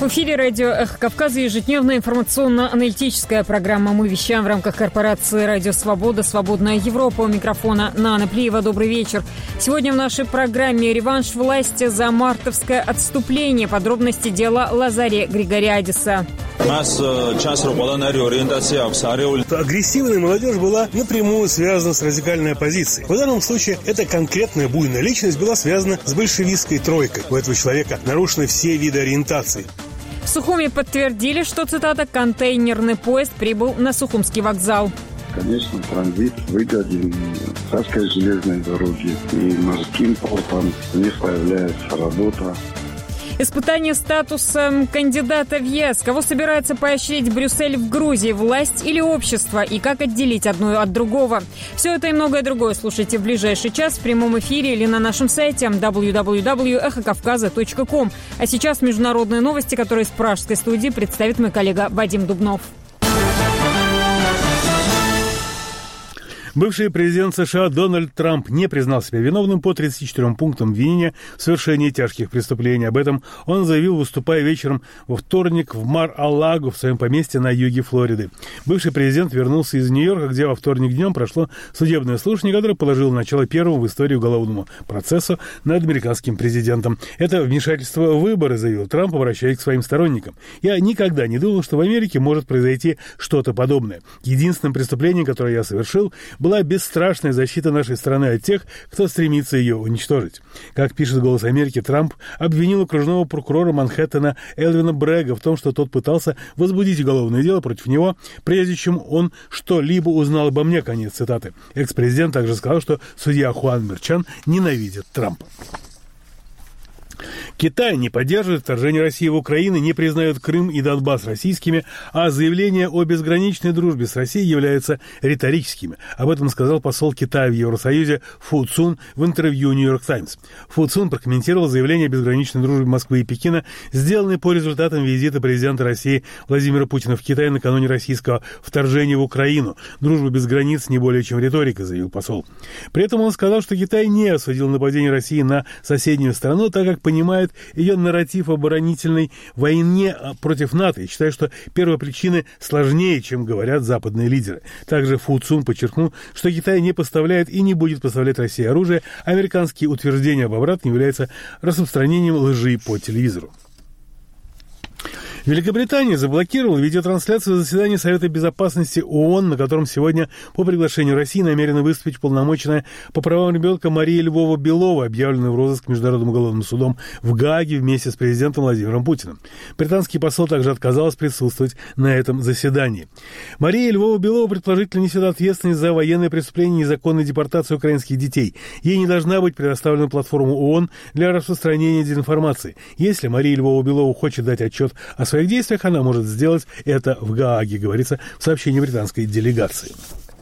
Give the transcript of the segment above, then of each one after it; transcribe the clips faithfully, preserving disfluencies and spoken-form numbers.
эфире радио «Эхо Кавказа» ежедневная информационно-аналитическая программа. Мы вещаем в рамках корпорации «Радио Свобода», «Свободная Европа». У микрофона Нана Плиева. Добрый вечер. Сегодня в нашей программе реванш власти за мартовское отступление. Подробности дела Лазария Григориадиса. Агрессивная молодежь была напрямую связана с радикальной оппозицией. В данном случае эта конкретная буйная личность была связана с большевистской тройкой. У этого человека нарушены все виды ориентации. В Сухуми подтвердили, что, цитата, «контейнерный поезд прибыл на Сухумский вокзал». Конечно, транзит выгоден Царской железной дороги и морским портом. У них появляется работа. Испытание статуса кандидата в ЕС. Кого собирается поощрить Брюссель в Грузии? Власть или общество? И как отделить одно от другого? Все это и многое другое слушайте в ближайший час в прямом эфире или на нашем сайте дабл ю дабл ю дабл ю точка эхо кавказа точка ком. А сейчас международные новости, которые из пражской студии представит мой коллега Вадим Дубнов. Бывший президент США Дональд Трамп не признал себя виновным по тридцати четырем пунктам обвинения в совершении тяжких преступлений. Об этом он заявил, выступая вечером во вторник в Мар-а-Лаго в своем поместье на юге Флориды. Бывший президент вернулся из Нью-Йорка, где во вторник днем прошло судебное слушание, которое положило начало первому в истории уголовному процессу над американским президентом. Это вмешательство в выборы, заявил Трамп, обращаясь к своим сторонникам. «Я никогда не думал, что в Америке может произойти что-то подобное. Единственным преступлением, которое я совершил, была бесстрашная защита нашей страны от тех, кто стремится ее уничтожить». Как пишет «Голос Америки», Трамп обвинил окружного прокурора Манхэттена Элвина Брэга в том, что тот пытался возбудить уголовное дело против него, прежде чем он что-либо узнал обо мне. Конец цитаты. Экс-президент также сказал, что судья Хуан Мерчан ненавидит Трампа. Китай не поддерживает вторжение России в Украину, не признает Крым и Донбасс российскими, а заявления о безграничной дружбе с Россией являются риторическими. Об этом сказал посол Китая в Евросоюзе Фу Цун в интервью «Нью-Йорк Таймс». Фу Цун прокомментировал заявление о безграничной дружбе Москвы и Пекина, сделанные по результатам визита президента России Владимира Путина в Китай накануне российского вторжения в Украину. «Дружба без границ не более чем риторика», заявил посол. При этом он сказал, что Китай не осудил нападение России на соседнюю страну, так как понимает ее нарратив оборонительной войне против НАТО и считает, что первопричины сложнее, чем говорят западные лидеры. Также Фу Цун подчеркнул, что Китай не поставляет и не будет поставлять России оружие. Американские утверждения об обратном являются распространением лжи по телевизору. Великобритания заблокировала видеотрансляцию заседания Совета Безопасности ООН, на котором сегодня по приглашению России намерена выступить уполномоченная по правам ребенка Мария Львова-Белова, объявленная в розыск Международным уголовным судом в Гааге вместе с президентом Владимиром Путиным. Британский посол также отказалась присутствовать на этом заседании. Мария Львова-Белова предположительно несет ответственность за военные преступления и незаконную депортацию украинских детей. Ей не должна быть предоставлена платформа ООН для распространения дезинформации. Если Мария Львова-Белова хочет дать отчет о В своих действиях она может сделать это в Гааге, говорится в сообщении британской делегации.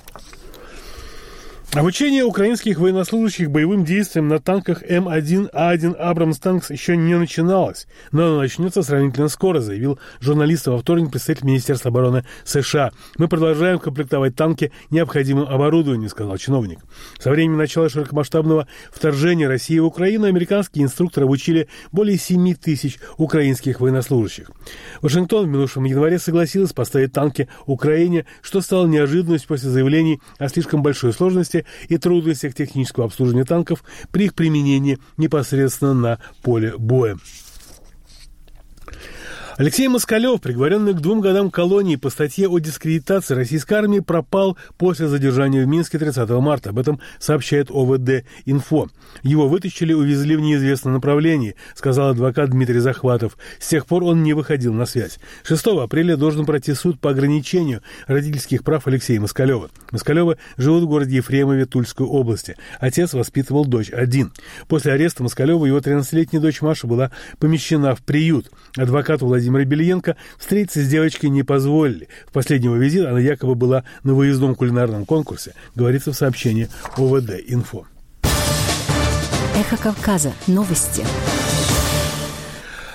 Обучение украинских военнослужащих боевым действиям на танках Эм один А один Абрамс Танкс еще не начиналось, но оно начнется сравнительно скоро, заявил журналистам во вторник представитель Министерства обороны США. «Мы продолжаем комплектовать танки необходимым оборудованием», сказал чиновник. Со времени начала широкомасштабного вторжения России в Украину американские инструкторы обучили более семи тысяч украинских военнослужащих. Вашингтон в минувшем январе согласился поставить танки Украине, что стало неожиданностью после заявлений о слишком большой сложности и трудностях технического обслуживания танков при их применении непосредственно на поле боя. Алексей Москалев, приговоренный к двум годам колонии по статье о дискредитации российской армии, пропал после задержания в Минске тридцатого марта. Об этом сообщает О В Д Инфо. Его вытащили и увезли в неизвестном направлении, сказал адвокат Дмитрий Захватов. С тех пор он не выходил на связь. шестого апреля должен пройти суд по ограничению родительских прав Алексея Москалева. Москалевы живут в городе Ефремове Тульской области. Отец воспитывал дочь один. После ареста Москалева его тринадцатилетняя дочь Маша была помещена в приют. Адвокату Владимиру Владимира Белиенко встретиться с девочкой не позволили. В последнего визита она якобы была на выездном кулинарном конкурсе, говорится в сообщении О В Д Инфо. Эхо Кавказа. Новости.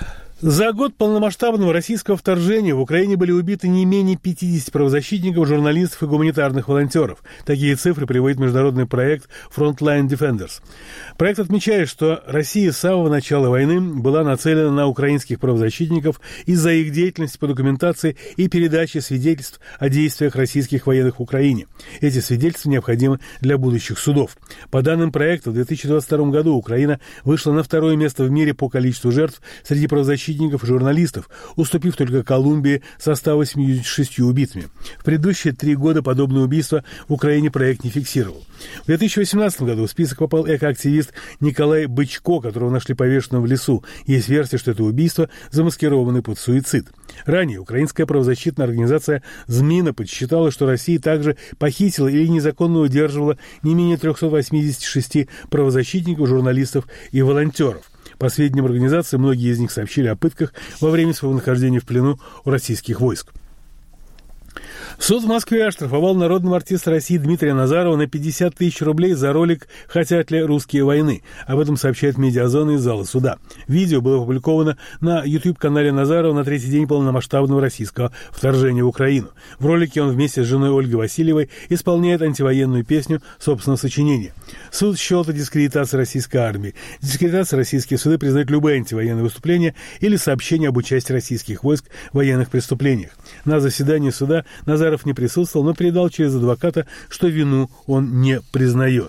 За год полномасштабного российского вторжения в Украине были убиты не менее пятидесяти правозащитников, журналистов и гуманитарных волонтеров. Такие цифры приводит международный проект Frontline Defenders. Проект отмечает, что Россия с самого начала войны была нацелена на украинских правозащитников из-за их деятельности по документации и передаче свидетельств о действиях российских военных в Украине. Эти свидетельства необходимы для будущих судов. По данным проекта, в две тысячи двадцать втором году Украина вышла на второе место в мире по количеству жертв среди правозащитников и журналистов, уступив только Колумбии со ста восьмидесятью шестью убитыми. В предыдущие три года подобные убийства в Украине проект не фиксировал. В две тысячи восемнадцатом году в список попал экоактивист Николай Бычко, которого нашли повешенным в лесу. Есть версия, что это убийство замаскировано под суицид. Ранее украинская правозащитная организация «Змина» подсчитала, что Россия также похитила или незаконно удерживала не менее трехсот восьмидесяти шести правозащитников, журналистов и волонтеров. По сведениям организации, многие из них сообщили о пытках во время своего нахождения в плену у российских войск. Суд в Москве оштрафовал народного артиста России Дмитрия Назарова на пятьдесят тысяч рублей за ролик «Хотят ли русские войны?». Об этом сообщает Медиазона из зала суда. Видео было опубликовано на YouTube-канале Назарова на третий день полномасштабного российского вторжения в Украину. В ролике он вместе с женой Ольгой Васильевой исполняет антивоенную песню собственного сочинения. Суд счел это дискредитацией российской армии. Дискредитацией российские суды признают любые антивоенные выступления или сообщения об участии российских войск в военных преступлениях. На заседании суда Назаров не присутствовал, но передал через адвоката, что вину он не признает.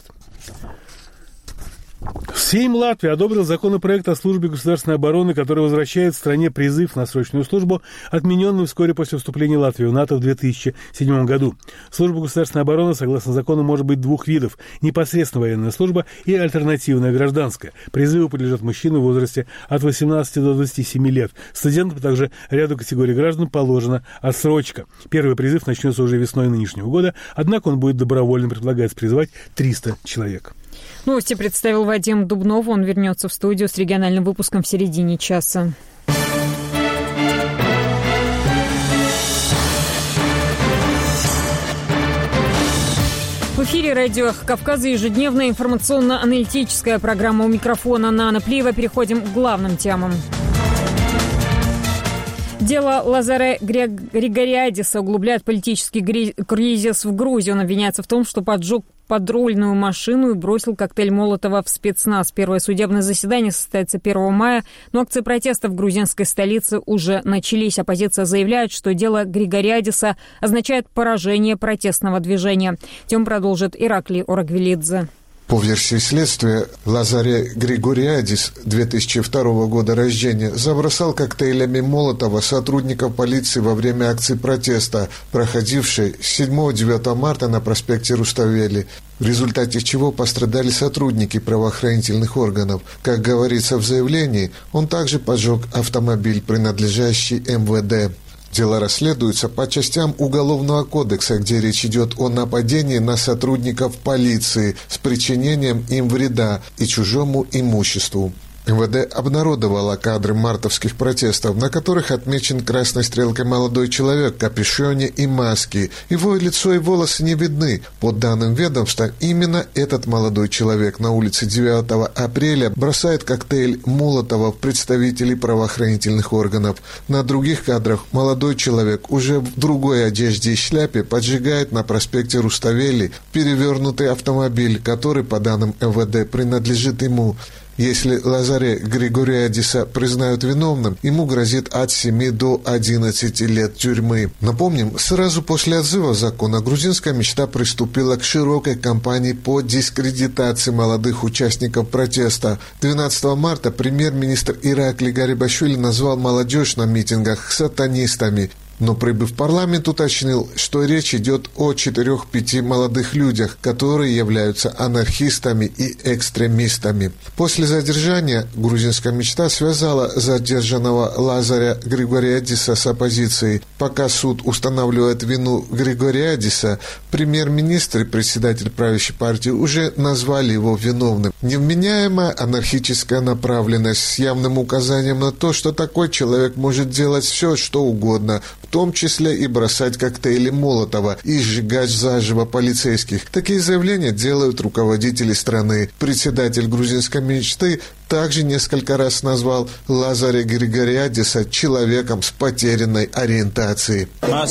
Сейм Латвии одобрил законопроект о службе государственной обороны, который возвращает стране призыв на срочную службу, отмененный вскоре после вступления Латвии в НАТО в две тысячи седьмом году. Служба государственной обороны, согласно закону, может быть двух видов – непосредственно военная служба и альтернативная гражданская. Призыву подлежат мужчины в возрасте от восемнадцати до двадцати семи лет. Студентам также ряду категорий граждан положена отсрочка. Первый призыв начнется уже весной нынешнего года, однако он будет добровольным, предлагается призвать триста человек. Новости представил Вадим Дубнов. Он вернется в студию с региональным выпуском в середине часа. В эфире радио Кавказа ежедневная информационно-аналитическая программа. У микрофона Нана Плиева. Переходим к главным темам. Дело Лазаря Григориадиса углубляет политический кризис в Грузии. Он обвиняется в том, что поджег подрульную машину и бросил коктейль Молотова в спецназ. Первое судебное заседание состоится первого мая, но акции протеста в грузинской столице уже начались. Оппозиция заявляет, что дело Григориадиса означает поражение протестного движения. Тему продолжит Ираклий Орагвелидзе. По версии следствия, Лазарь Григориадис, две тысячи второго года рождения, забросал коктейлями Молотова сотрудников полиции во время акции протеста, проходившей с седьмого-девятого марта на проспекте Руставели, в результате чего пострадали сотрудники правоохранительных органов. Как говорится в заявлении, он также поджег автомобиль, принадлежащий эм вэ дэ. Дело расследуется по частям Уголовного кодекса, где речь идет о нападении на сотрудников полиции с причинением им вреда и чужому имуществу. эм вэ дэ обнародовала кадры мартовских протестов, на которых отмечен красной стрелкой молодой человек в капюшоне и маске. Его лицо и волосы не видны. По данным ведомства, именно этот молодой человек на улице девятого апреля бросает коктейль Молотова в представителей правоохранительных органов. На других кадрах молодой человек уже в другой одежде и шляпе поджигает на проспекте Руставели перевернутый автомобиль, который, по данным эм вэ дэ, принадлежит ему. Если Лазаря Григориадиса признают виновным, ему грозит от семи до одиннадцати лет тюрьмы. Напомним, сразу после отзыва закона грузинская мечта приступила к широкой кампании по дискредитации молодых участников протеста. двенадцатого марта премьер-министр Ираклий Гарибашвили назвал молодежь на митингах сатанистами. Но, прибыв в парламент, уточнил, что речь идет о четырех-пяти молодых людях, которые являются анархистами и экстремистами. После задержания грузинская мечта связала задержанного Лазаря Григориадиса с оппозицией. Пока суд устанавливает вину Григориадиса, премьер-министр и председатель правящей партии уже назвали его виновным. Невменяемая анархическая направленность с явным указанием на то, что такой человек может делать все, что угодно, в том числе и бросать коктейли Молотова и сжигать заживо полицейских. Такие заявления делают руководители страны. Председатель грузинской мечты также несколько раз назвал Лазаря Григориадиса человеком с потерянной ориентацией.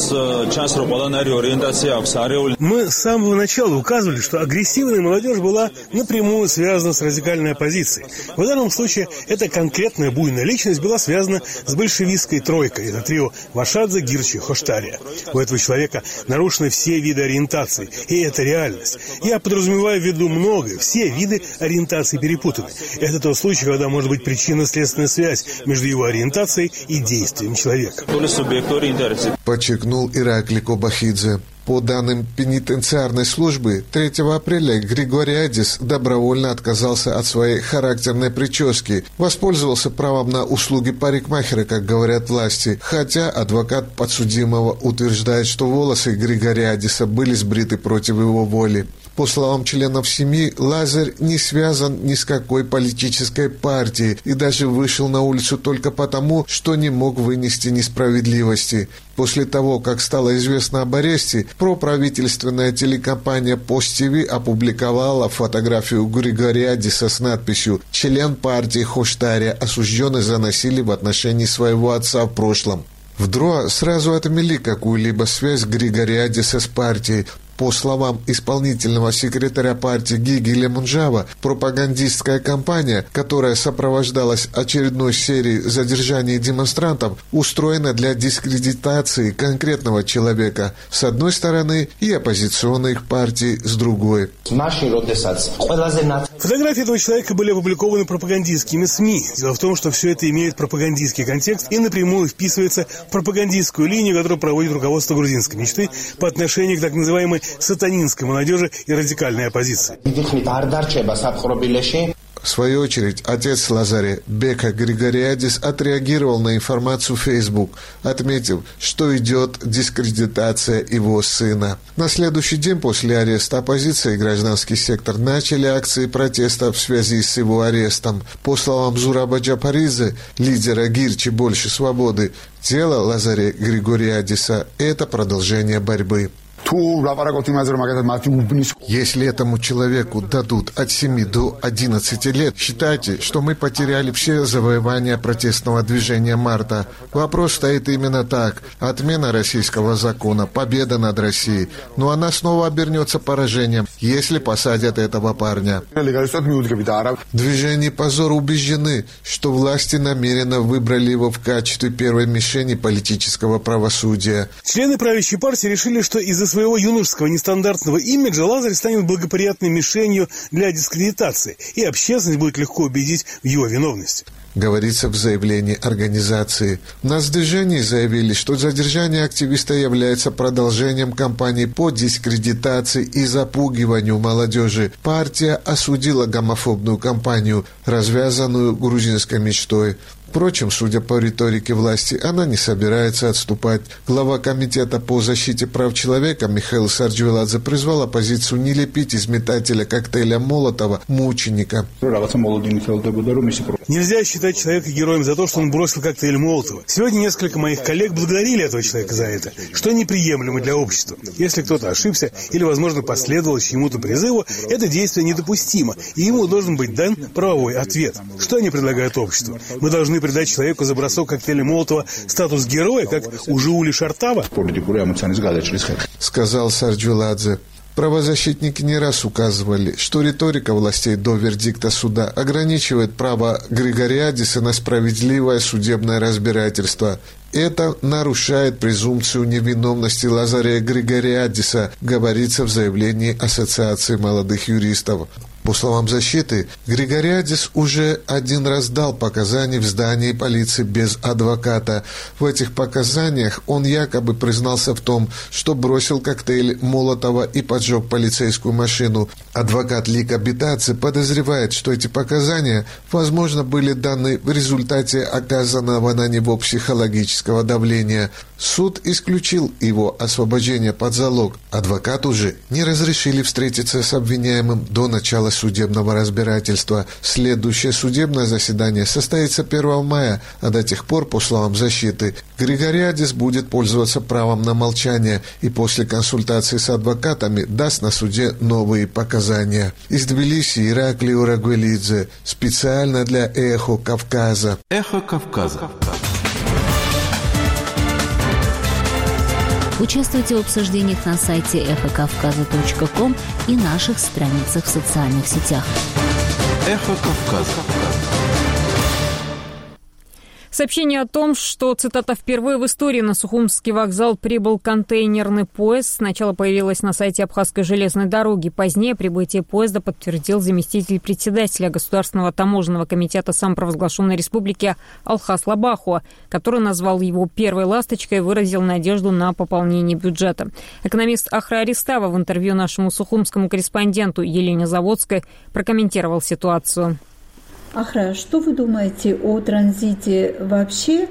Мы с самого начала указывали, что агрессивная молодежь была напрямую связана с радикальной оппозицией. В данном случае эта конкретная буйная личность была связана с большевистской тройкой. Это трио Вашадзе, Гирчи, Хоштария. У этого человека нарушены все виды ориентации, и это реальность. Я подразумеваю в виду многое, все виды ориентации перепутаны. Это тот случай, когда может быть причинно-следственная связь между его ориентацией и действием человека. Подчеркнул Ираклий Кобахидзе. По данным пенитенциарной службы, третьего апреля Григориадис добровольно отказался от своей характерной прически, воспользовался правом на услуги парикмахера, как говорят власти, хотя адвокат подсудимого утверждает, что волосы Григориадиса были сбриты против его воли. По словам членов семьи, Лазарь не связан ни с какой политической партией и даже вышел на улицу только потому, что не мог вынести несправедливости. После того, как стало известно об аресте, проправительственная телекомпания Пост-ТВ опубликовала фотографию Григориадиса с надписью «Член партии Хоштария, осужденный за насилие в отношении своего отца в прошлом». В ДРОА сразу отмели какую-либо связь Григориадиса с партией. По словам исполнительного секретаря партии Гигеля Мунжава, пропагандистская кампания, которая сопровождалась очередной серией задержаний демонстрантов, устроена для дискредитации конкретного человека с одной стороны и оппозиционных партий с другой. Фотографии этого человека были опубликованы пропагандистскими СМИ. Дело в том, что все это имеет пропагандистский контекст и напрямую вписывается в пропагандистскую линию, которую проводит руководство грузинской мечты по отношению к так называемой сатанинской молодежи и радикальной оппозиции. В свою очередь, отец Лазаря, Бека Григориадис, отреагировал на информацию в Facebook, отметив, что идет дискредитация его сына. На следующий день после ареста оппозиция и гражданский сектор начали акции протеста в связи с его арестом. По словам Зураба Джапаридзе, лидера Гирчи «Больше свободы», тело Лазаря Григориадиса – это продолжение борьбы. Если этому человеку дадут от семи до одиннадцати лет, считайте, что мы потеряли все завоевания протестного движения марта. Вопрос стоит именно так. Отмена российского закона, победа над Россией. Но она снова обернется поражением, если посадят этого парня. Движение «Позор» убеждены, что власти намеренно выбрали его в качестве первой мишени политического правосудия. Члены правящей партии решили, что из-за своего юношеского нестандартного имиджа Лазарь станет благоприятной мишенью для дискредитации, и общественность будет легко убедить в его виновности. Говорится в заявлении организации. В нацдвижении заявили, что задержание активиста является продолжением кампании по дискредитации и запугиванию молодежи. Партия осудила гомофобную кампанию, развязанную грузинской мечтой. Впрочем, судя по риторике власти, она не собирается отступать. Глава Комитета по защите прав человека Михаил Сарджвеладзе призвал оппозицию не лепить из метателя коктейля Молотова мученика. Нельзя считать человека героем за то, что он бросил коктейль Молотова. Сегодня несколько моих коллег благодарили этого человека за это, что неприемлемо для общества. Если кто-то ошибся или, возможно, последовал чьему-то призыву, это действие недопустимо, и ему должен быть дан правовой ответ. Что они предлагают обществу? Мы должны придать человеку за бросок коктейля Молотова статус героя, как у Жуули Шартава? Сказал Сарджвеладзе. Правозащитники не раз указывали, что риторика властей до вердикта суда ограничивает право Григориадиса на справедливое судебное разбирательство. Это нарушает презумпцию невиновности Лазаря Григориадиса, говорится в заявлении Ассоциации молодых юристов. По словам защиты, Григориадис уже один раз дал показания в здании полиции без адвоката. В этих показаниях он якобы признался в том, что бросил коктейль Молотова и поджег полицейскую машину. Адвокат Лика Битадзе подозревает, что эти показания, возможно, были даны в результате оказанного на него психологического давления. Суд исключил его освобождение под залог. Адвокату же не разрешили встретиться с обвиняемым до начала судебного разбирательства. Следующее судебное заседание состоится первого мая, а до тех пор, по словам защиты, Григориадис будет пользоваться правом на молчание и после консультации с адвокатами даст на суде новые показания. Из Тбилиси Ираклий Урагвелидзе. Специально для «Эхо Кавказа». «Эхо Кавказа». Участвуйте в обсуждениях на сайте эхо кавказа точка ком и наших страницах в социальных сетях. «Эхо Кавказа». Сообщение о том, что, цитата, «впервые в истории на Сухумский вокзал прибыл контейнерный поезд», сначала появилось на сайте Абхазской железной дороги. Позднее прибытие поезда подтвердил заместитель председателя Государственного таможенного комитета самопровозглашенной республики Алхас Лабахуа, который назвал его первой ласточкой и выразил надежду на пополнение бюджета. Экономист Ахра Аристава в интервью нашему сухумскому корреспонденту Елене Заводской прокомментировал ситуацию. Ахра, что вы думаете о транзите вообще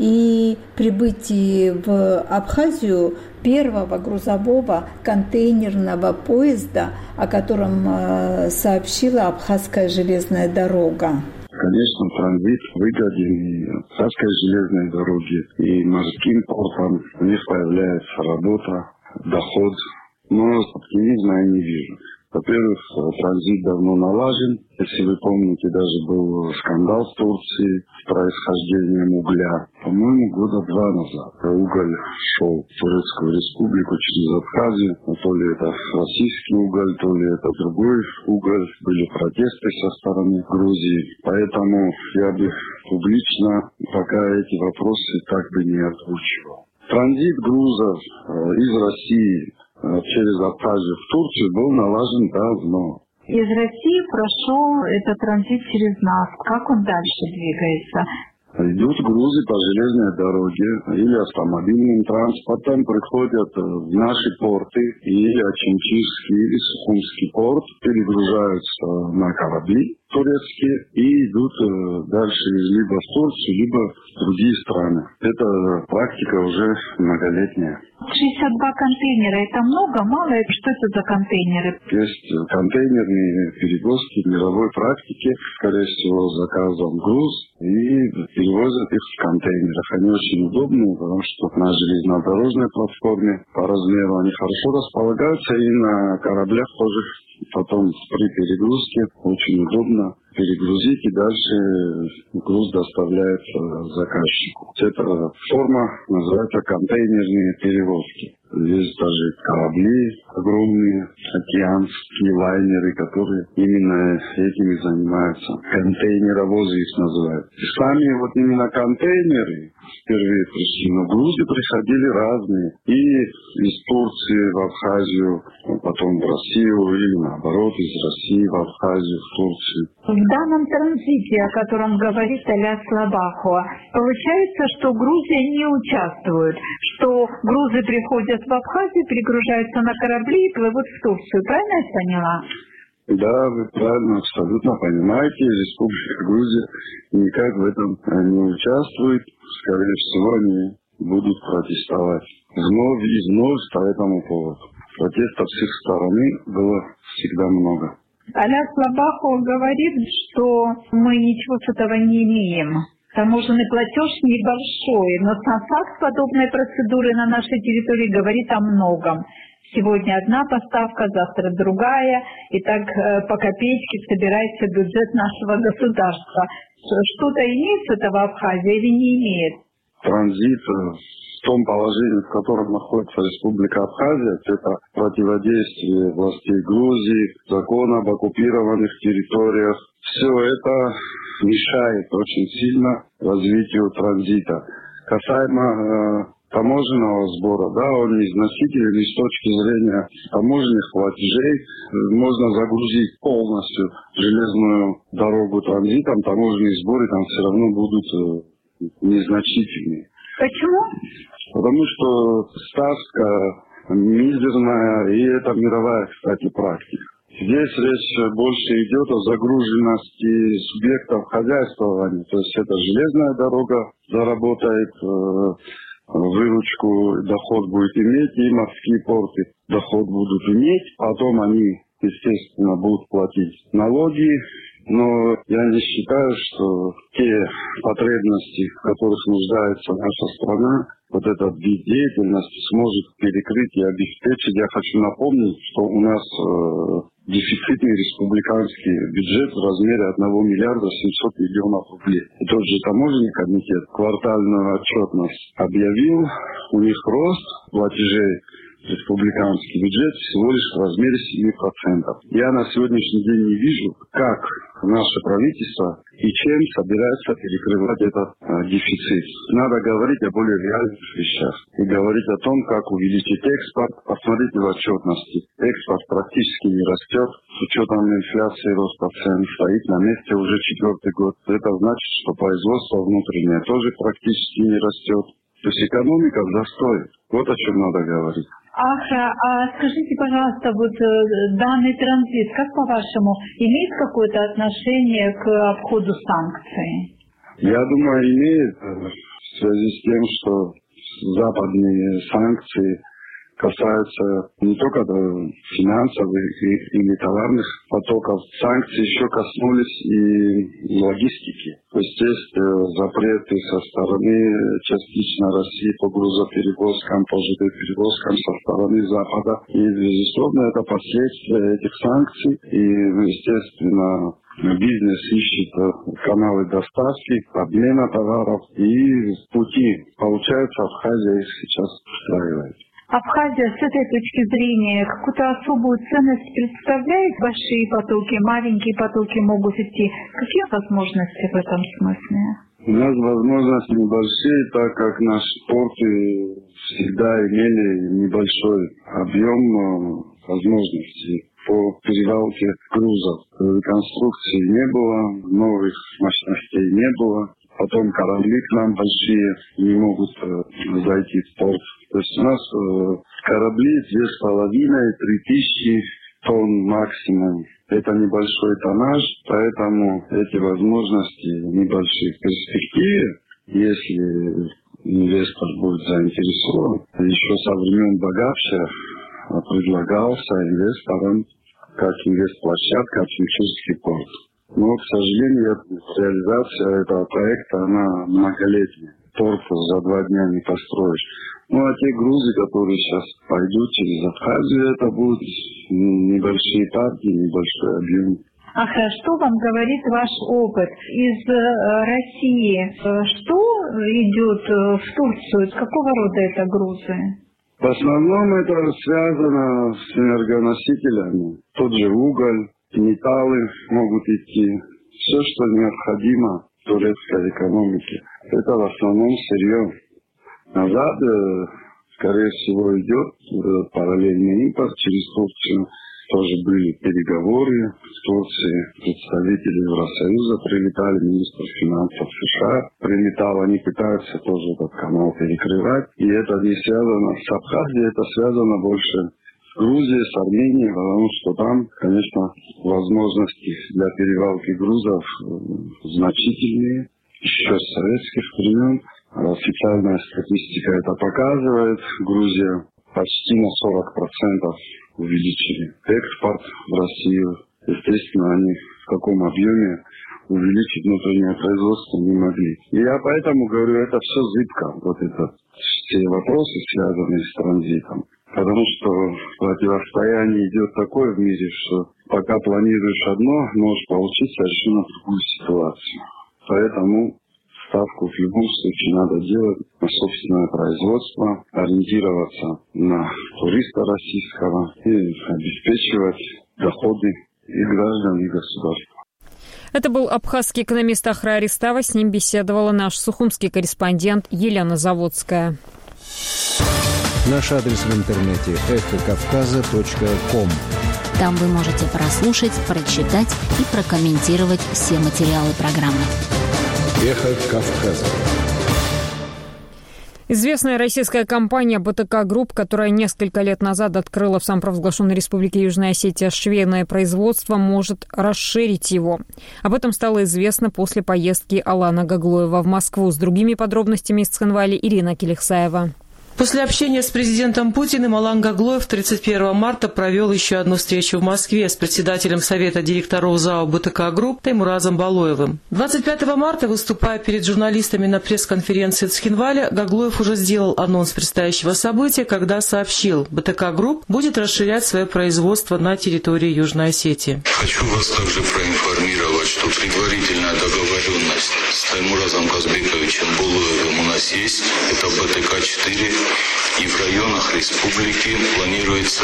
и прибытии в Абхазию первого грузового контейнерного поезда, о котором сообщила Абхазская железная дорога? Конечно, транзит выгоден Абхазской железной дороге и морским портам. У них появляется работа, доход, но оптимизма я не вижу. Во-первых, транзит давно налажен. Если вы помните, даже был скандал в Турции с происхождением угля. По-моему, года два назад уголь шел в Турецкую республику через Абхазию. То ли это российский уголь, то ли это другой уголь. Были протесты со стороны Грузии. Поэтому я бы публично пока эти вопросы так бы не озвучивал. Транзит грузов из России через Абхазию в Турцию был налажен давно. Из России прошел этот транзит через нас. Как он дальше двигается? Идут грузы по железной дороге или автомобильным транспортом, приходят в наши порты, или Очинчирский, или Сухумский порт, перегружаются на корабли турецкие и идут дальше либо в Турцию, либо в другие страны. Это практика уже многолетняя. шестьдесят два контейнера – это много, мало? Что это за контейнеры? Есть контейнерные перевозки в мировой практике, скорее всего, заказом груз, и перевозят их в контейнерах. Они очень удобные, потому что на железнодорожной платформе по размеру они хорошо располагаются, и на кораблях тоже. Потом при перегрузке очень удобно перегрузить, и дальше груз доставляется заказчику. Эта форма называется контейнерные перевозки. Есть даже корабли огромные, океанские лайнеры, которые именно этими занимаются. Контейнеровозы их называют. И сами вот именно контейнеры впервые пришли, но грузы приходили разные. И из Турции в Абхазию, потом в Россию, или наоборот, из России в Абхазию, в Турцию. В данном транзите, о котором говорит Алхас Лабахуа, получается, что Грузия не участвует, что грузы приходят в Абхазию, перегружаются на корабли и плывут в Турцию. Правильно я поняла? Да, вы правильно, абсолютно понимаете. Республика Грузия никак в этом не участвует. Скорее всего, они будут протестовать вновь и вновь по этому поводу. Протестов с их стороны было всегда много. Алхас Лабахуа говорит, что мы ничего с этого не имеем. Таможенный платеж небольшой, но сам факт подобной процедуры на нашей территории говорит о многом. Сегодня одна поставка, завтра другая, и так э, по копеечке собирается бюджет нашего государства. Что-то имеет с этого Абхазия или не имеет? Транзит в том положении, в котором находится Республика Абхазия, это противодействие властей Грузии, закон об оккупированных территориях. Все это мешает очень сильно развитию транзита. Касаемо э, таможенного сбора, да, он незначительный с точки зрения таможенных платежей. Можно загрузить полностью железную дорогу транзитом, таможенные сборы там все равно будут э, незначительные. Почему? Потому что ставка мизерная, и это мировая, кстати, практика. Здесь речь больше идет о загруженности субъектов хозяйствования. То есть это железная дорога заработает э, выручку, доход будет иметь, и морские порты доход будут иметь. Потом они естественно, будут платить налоги. Но я не считаю, что те потребности, в которых нуждается наша страна, вот этот вид деятельности сможет перекрыть и обеспечить. Я хочу напомнить, что у нас э, дефицитный республиканский бюджет в размере одного миллиарда семьсот миллионов рублей. И тот же таможенный комитет квартальную отчетность объявил, у них рост платежей республиканский бюджет всего лишь в размере семь процентов. Я на сегодняшний день не вижу, как наше правительство и чем собирается перекрывать этот а, дефицит. Надо говорить о более реальных вещах и говорить о том, как увеличить экспорт. Посмотрите в отчетности. Экспорт практически не растет. С учетом инфляции, роста цен стоит на месте уже четвертый год. Это значит, что производство внутреннее тоже практически не растет. То есть экономика в застое. Вот о чем надо говорить. Ахра, а скажите, пожалуйста, вот данный транзит, как по-вашему, имеет какое-то отношение к обходу санкций? Я думаю, имеет, в связи с тем, что западные санкции касаются не только финансовых или товарных потоков, санкции еще коснулись и логистики. То есть есть запреты со стороны частично России по грузоперевозкам, по ЖД-перевозкам со стороны Запада. И, безусловно, это последствия этих санкций. И, естественно, бизнес ищет каналы доставки, обмена товаров и пути. Получается, Абхазия их сейчас устраивает. Абхазия с этой точки зрения какую-то особую ценность представляет? Большие потоки, маленькие потоки могут идти. Какие возможности в этом смысле? У нас возможности небольшие, так как наши порты всегда имели небольшой объем возможностей по перевалке грузов. Реконструкции не было, новых мощностей не было. Потом корабли к нам большие не могут зайти в порт. То есть у нас э, корабли две с половиной, три тысячи тонн максимум. Это небольшой тоннаж, поэтому эти возможности небольшие. В перспективе, если инвестор будет заинтересован, еще со времен Багапча предлагался инвесторам как инвестплощадка Чунчурский порт. Но, к сожалению, реализация этого проекта, она многолетняя. Порт за два дня не построишь. Ну, а те грузы, которые сейчас пойдут через Абхазию, это будут небольшие партии, небольшой объем. Ага, что вам говорит ваш опыт из э, России? Что идет в Турцию? Какого рода это грузы? В основном это связано с энергоносителями. Тот же уголь, металлы могут идти. Все, что необходимо турецкой экономике. Это в основном сырье. Назад, скорее всего, идет параллельный импорт через Турцию. Тоже были переговоры с Турцией. Представители Евросоюза прилетали, министр финансов США прилетал. Они пытаются тоже этот канал перекрывать. И это не связано с Абхазией, это связано больше с Грузией, с Арменией, потому что там, конечно, возможности для перевалки грузов значительные. Еще с советских времен. Официальная статистика это показывает. Грузия почти на сорок процентов увеличили экспорт в Россию. Естественно, они в каком объеме увеличить внутреннее производство не могли. И я поэтому говорю, это все зыбко. Вот это все вопросы, связанные с транзитом. Потому что противостояние идет такое в мире, что пока планируешь одно, можешь получить совершенно другую ситуацию. Поэтому ставку в любом случае надо делать на собственное производство, ориентироваться на туриста российского и обеспечивать доходы и граждан, и государства. Это был абхазский экономист Ахра Аристава. С ним беседовала наш сухумский корреспондент Елена Заводская. Наш адрес в интернете эхо кавказа точка ком. Там вы можете прослушать, прочитать и прокомментировать все материалы программы. Эхо Кавказа. Известная российская компания БТК Групп, которая несколько лет назад открыла в самопровозглашенной республике Южная Осетия швейное производство, может расширить его. Об этом стало известно после поездки Алана Гаглоева в Москву. С другими подробностями из Цхинвали Ирина Келихсаева. После общения с президентом Путиным Алан Гаглоев тридцать первого марта провел еще одну встречу в Москве с председателем Совета директоров ЗАО БТК Групп Теймуразом Балоевым. двадцать пятого марта, выступая перед журналистами на пресс-конференции в Цхинвале, Гаглоев уже сделал анонс предстоящего события, когда сообщил, БТК Групп будет расширять свое производство на территории Южной Осетии. Хочу вас также проинформировать, что предварительная договоренность с Теймуразом Казбековичем Балоевым у нас есть. Это БТК четыре. И в районах республики планируется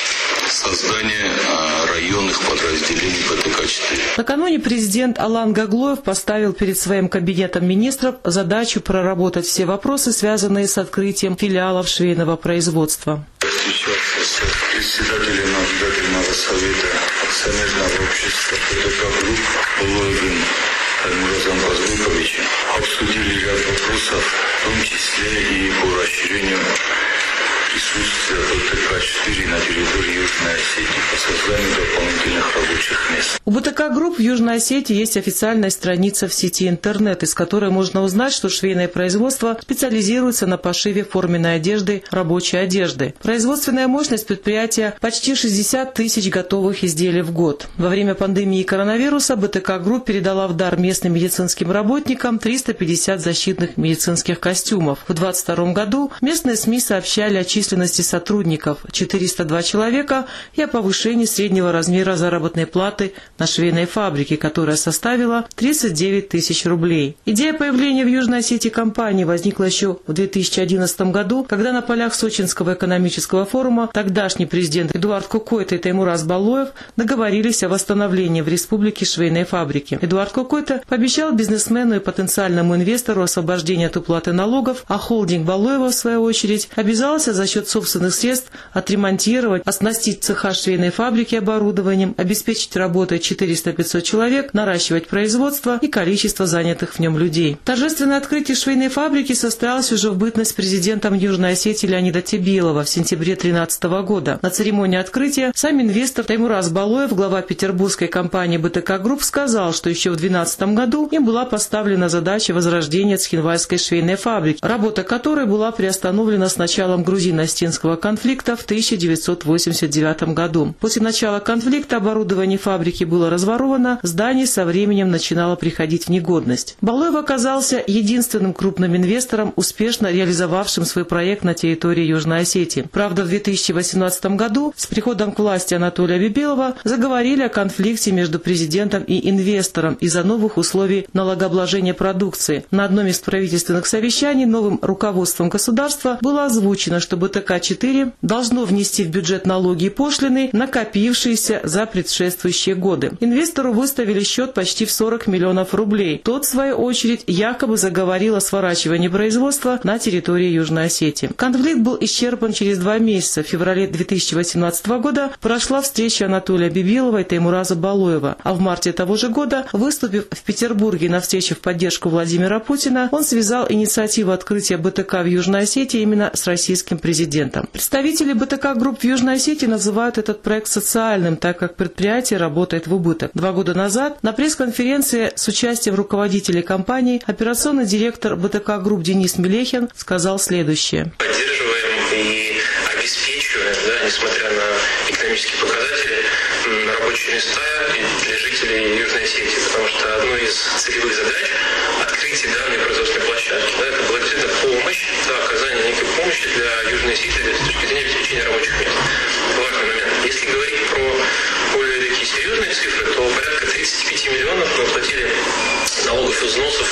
создание районных подразделений БТК четыре. Накануне президент Алан Гаглоев поставил перед своим кабинетом министров задачу проработать все вопросы, связанные с открытием филиалов швейного производства. Встречался с председателем наблюдательного совета акционерного общества БТК Групп Балоевым Теймуразом Казбековичем. Обсудили ряд вопросов, в том числе и по расширению присутствия БТК четыре на территории Южной Осетии по созданию дополнительных рабочих мест. У БТК Групп в Южной Осетии есть официальная страница в сети интернет, из которой можно узнать, что швейное производство специализируется на пошиве форменной одежды, рабочей одежды. Производственная мощность предприятия почти шестьдесят тысяч готовых изделий в год. Во время пандемии коронавируса БТК Групп передала в дар местным медицинским работникам триста пятьдесят защитных медицинских костюмов. В двадцать втором году местные СМИ сообщали о численности сотрудников – четыреста два человека и о повышении среднего размера заработной платы на швейной фабрике, которая составила тридцать девять тысяч рублей. Идея появления в Южной Осетии компании возникла еще в две тысячи одиннадцатом году, когда на полях Сочинского экономического форума тогдашний президент Эдуард Кокойто и Теймураз Балоев договорились о восстановлении в республике швейной фабрики. Эдуард Кокойто пообещал бизнесмену и потенциальному инвестору освобождение от уплаты налогов, а холдинг Балоева, в свою очередь, обязался за счет собственных средств отремонтировать, оснастить цеха швейной фабрики оборудованием, обеспечить работой четыреста-пятьсот человек, наращивать производство и количество занятых в нем людей. Торжественное открытие швейной фабрики состоялось уже в бытность президентом Южной Осетии Леонида Тебелова в сентябре две тысячи тринадцатого года. На церемонии открытия сам инвестор Теймураз Балоев, глава петербургской компании БТК Групп, сказал, что еще в две тысячи двенадцатом году им была поставлена задача возрождения Цхинвальской швейной фабрики, работа которой была приостановлена с началом грузино-осетинского конфликта в тысяча девятьсот восемьдесят девятом году. После начала конфликта оборудование фабрики было разворовано, здание со временем начинало приходить в негодность. Балоев оказался единственным крупным инвестором, успешно реализовавшим свой проект на территории Южной Осетии. Правда, в две тысячи восемнадцатом году с приходом к власти Анатолия Бибелова заговорили о конфликте между президентом и инвестором из-за новых условий налогообложения продукции. На одном из правительственных совещаний новым руководством государства было озвучено, что БТК четыре должно внести в бюджет налоги и пошлины, накопившиеся за предшествующие годы. Инвестору выставили счет почти в сорок миллионов рублей. Тот, в свою очередь, якобы заговорил о сворачивании производства на территории Южной Осетии. Конфликт был исчерпан через два месяца. В феврале две тысячи восемнадцатого года прошла встреча Анатолия Бибелова и Теймураза Балоева, а в марте того же года, выступив в Петербурге на встрече в поддержку Владимира Путина, он связал инициативу открытия БТК в Южной Осетии именно с российским президентом. Представители БТК Групп в Южной Осетии называют этот проект социальным, так как предприятие работает в убыток. Два года назад на пресс-конференции с участием руководителей компании операционный директор БТК Групп Денис Мелехин сказал следующее. Поддерживаем и обеспечиваем, да, несмотря на экономические показатели, рабочие места для жителей Южной Осетии, потому что одной из целевых задач открытия данной производственной площадки, да, это была действительно помощь, да, оказание некой помощи для Южной Осетии с точки зрения обеспечения рабочих мест. Важный момент. Если говорить про более такие серьезные цифры, то порядка тридцать пять миллионов мы платили налогов и взносов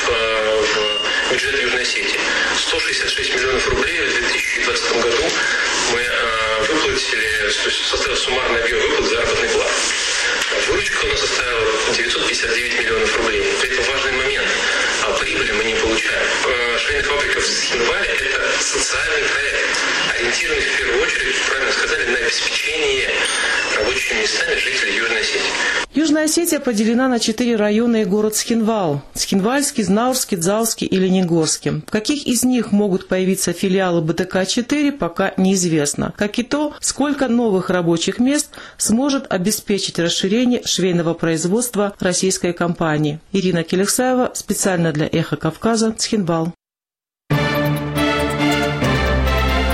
в бюджет Южной Осетии. сто шестьдесят шесть миллионов рублей в две тысячи двадцатом году мы выплатили, то есть составил суммарный объем выплат заработной платы. Выручка у нас составила девятьсот пятьдесят девять миллионов рублей. При этом важный момент. А прибыли мы не получаем. Швейная фабрика в Цхинвале – это социальный проект, ориентированный в первую очередь, правильно сказали, на обеспечение рабочими местами жителей Южной Осетии. Южная Осетия поделена на четыре района и город Цхинвал – Цхинвальский, Знаурский, Дзалский и Ленигорский. В каких из них могут появиться филиалы БТК четыре, пока неизвестно. Как и то, сколько новых рабочих мест сможет обеспечить расширение швейного производства российской компании. Ирина Келексаева, специально для «Эхо Кавказа», Цхинвал.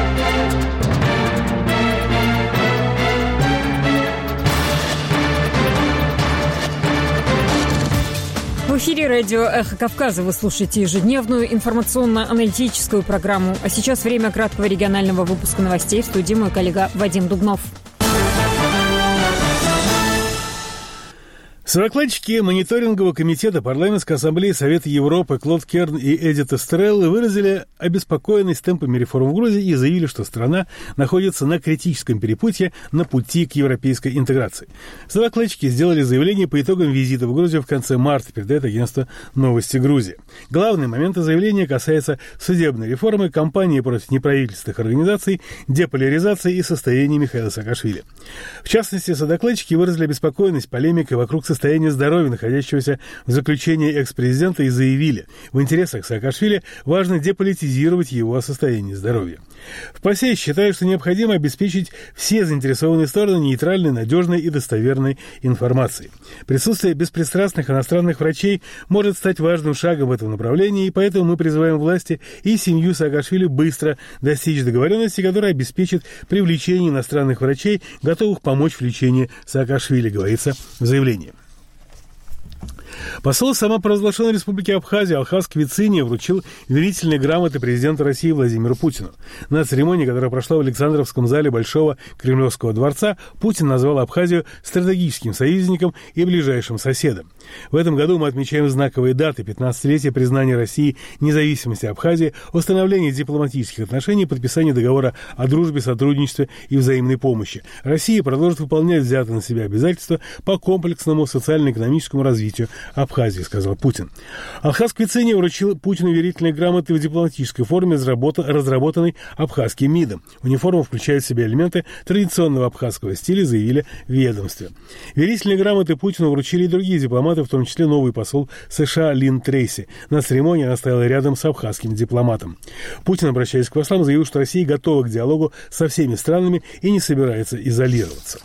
эфире радио «Эхо Кавказа». Вы слушаете ежедневную информационно-аналитическую программу. А сейчас время краткого регионального выпуска новостей. В студии мой коллега Вадим Дубнов. Содокладчики мониторингового комитета парламентской ассамблеи Совета Европы Клод Керн и Эдит Эстрелла выразили обеспокоенность темпами реформ в Грузии и заявили, что страна находится на критическом перепутье на пути к европейской интеграции. Содокладчики сделали заявление по итогам визита в Грузию в конце марта, передает агентство «Новости Грузии». Главные моменты заявления касаются судебной реформы, кампании против неправительственных организаций, деполяризации и состояния Михаила Саакашвили. В частности, содокладчики выразили обеспокоенность полемикой вокруг состояния состояние здоровья находящегося в заключении экс-президента и заявили, в интересах Саакашвили важно деполитизировать его состояние здоровья. В ПАСЕ считают, что необходимо обеспечить все заинтересованные стороны нейтральной, надежной и достоверной информацией. Присутствие беспристрастных иностранных врачей может стать важным шагом в этом направлении, и поэтому мы призываем власти и семью Саакашвили быстро достичь договоренности, которая обеспечит привлечение иностранных врачей, готовых помочь в лечении Саакашвили, говорится в заявлении. Посол самопровозглашенной республики Абхазия Алхаз Квициния вручил верительные грамоты президента России Владимиру Путину. На церемонии, которая прошла в Александровском зале Большого Кремлевского дворца, Путин назвал Абхазию стратегическим союзником и ближайшим соседом. В этом году мы отмечаем знаковые даты: пятнадцатилетие признания России независимости Абхазии, установление дипломатических отношений, подписание договора о дружбе, сотрудничестве и взаимной помощи. Россия продолжит выполнять взятые на себя обязательства по комплексному социально-экономическому развитию Абхазии, сказал Путин. Алхаз Квициния вручил Путину верительные грамоты в дипломатической форме, разработанной абхазским МИДом. Униформа включает в себя элементы традиционного абхазского стиля, заявили в ведомстве. Верительные грамоты Путину вручили и другие дипломаты, в том числе новый посол США Лин Трейси. На церемонии она стояла рядом с абхазским дипломатом. Путин, обращаясь к послам, заявил, что Россия готова к диалогу со всеми странами и не собирается изолироваться.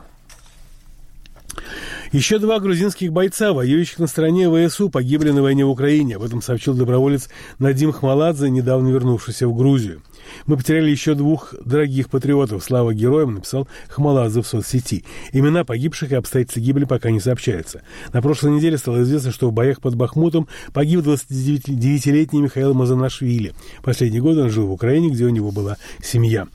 Еще два грузинских бойца, воюющих на стороне ВСУ, погибли на войне в Украине. Об этом сообщил доброволец Надим Хмаладзе, недавно вернувшийся в Грузию. «Мы потеряли еще двух дорогих патриотов. Слава героям», написал Хмаладзе в соцсети. Имена погибших и обстоятельства гибели пока не сообщаются. На прошлой неделе стало известно, что в боях под Бахмутом погиб двадцатидевятилетний Михаил Мазанашвили. Последние годы он жил в Украине, где у него была семья.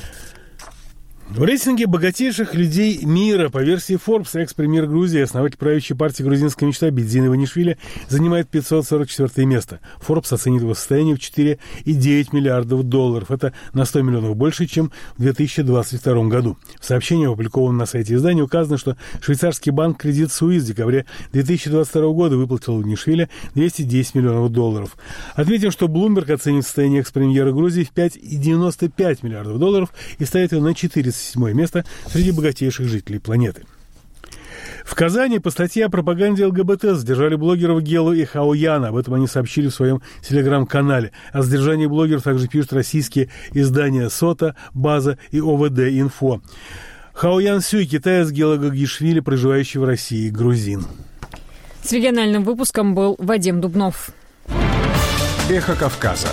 В рейтинге богатейших людей мира по версии Forbes экс-премьер Грузии, основатель правящей партии «Грузинская мечта» Бидзин Иванишвили занимает пятьсот сорок четвёртое место. Forbes оценит его состояние в четыре целых девять десятых миллиардов долларов. Это на сто миллионов больше, чем в две тысячи двадцать втором году. В сообщении, опубликованном на сайте издания, указано, что швейцарский банк Credit Suisse в декабре две тысячи двадцать второго года выплатил Иванишвили двести десять миллионов долларов. Отметим, что Bloomberg оценит состояние экс-премьера Грузии в пять целых девяносто пять сотых миллиардов долларов и ставит его на четыридцать седьмое место среди богатейших жителей планеты. В Казани по статье о пропаганде ЛГБТ задержали блогеров Гелу и Хауяна. Об этом они сообщили в своем телеграм-канале. О задержании блогеров также пишут российские издания «Сота», «База» и ОВД-Инфо. Хауян Сюй, китаец Гела Гагишвили, проживающий в России, грузин. С региональным выпуском был Вадим Дубнов. Эхо Кавказа.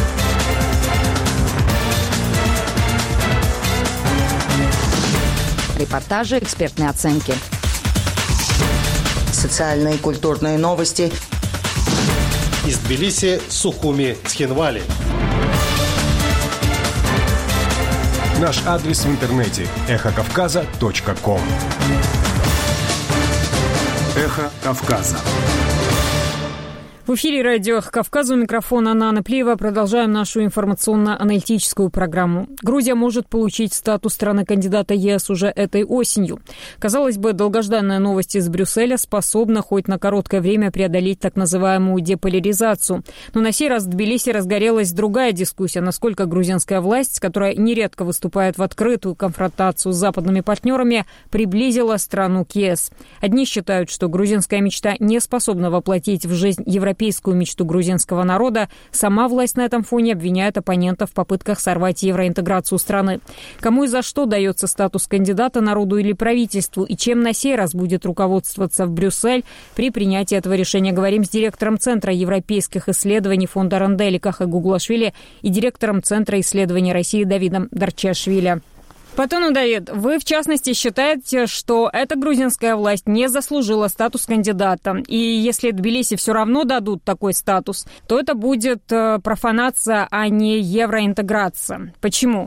Репортажи, экспертные оценки. Социальные и культурные новости. Из Тбилиси, Сухуми, Цхинвали. Наш адрес в интернете – эхо кавказа точка ком. Эхо Кавказа. В эфире радио «Эхо Кавказа», у микрофона Анна Плиева. Продолжаем нашу информационно-аналитическую программу. Грузия может получить статус страны-кандидата ЕС уже этой осенью. Казалось бы, долгожданная новость из Брюсселя способна хоть на короткое время преодолеть так называемую деполяризацию. Но на сей раз в Тбилиси разгорелась другая дискуссия, насколько грузинская власть, которая нередко выступает в открытую конфронтацию с западными партнерами, приблизила страну к ЕС. Одни считают, что грузинская мечта не способна воплотить в жизнь европейскую европейскую мечту грузинского народа, сама власть на этом фоне обвиняет оппонентов в попытках сорвать евроинтеграцию страны. Кому и за что дается статус кандидата народу или правительству, и чем на сей раз будет руководствоваться в Брюссель при принятии этого решения, говорим с директором Центра европейских исследований фонда Ронделли Каха Гуглашвили и директором Центра исследований России Давидом Дарчашвили. Батонов Давид, вы в частности считаете, что эта грузинская власть не заслужила статус кандидата, и если Тбилиси все равно дадут такой статус, то это будет профанация, а не евроинтеграция. Почему?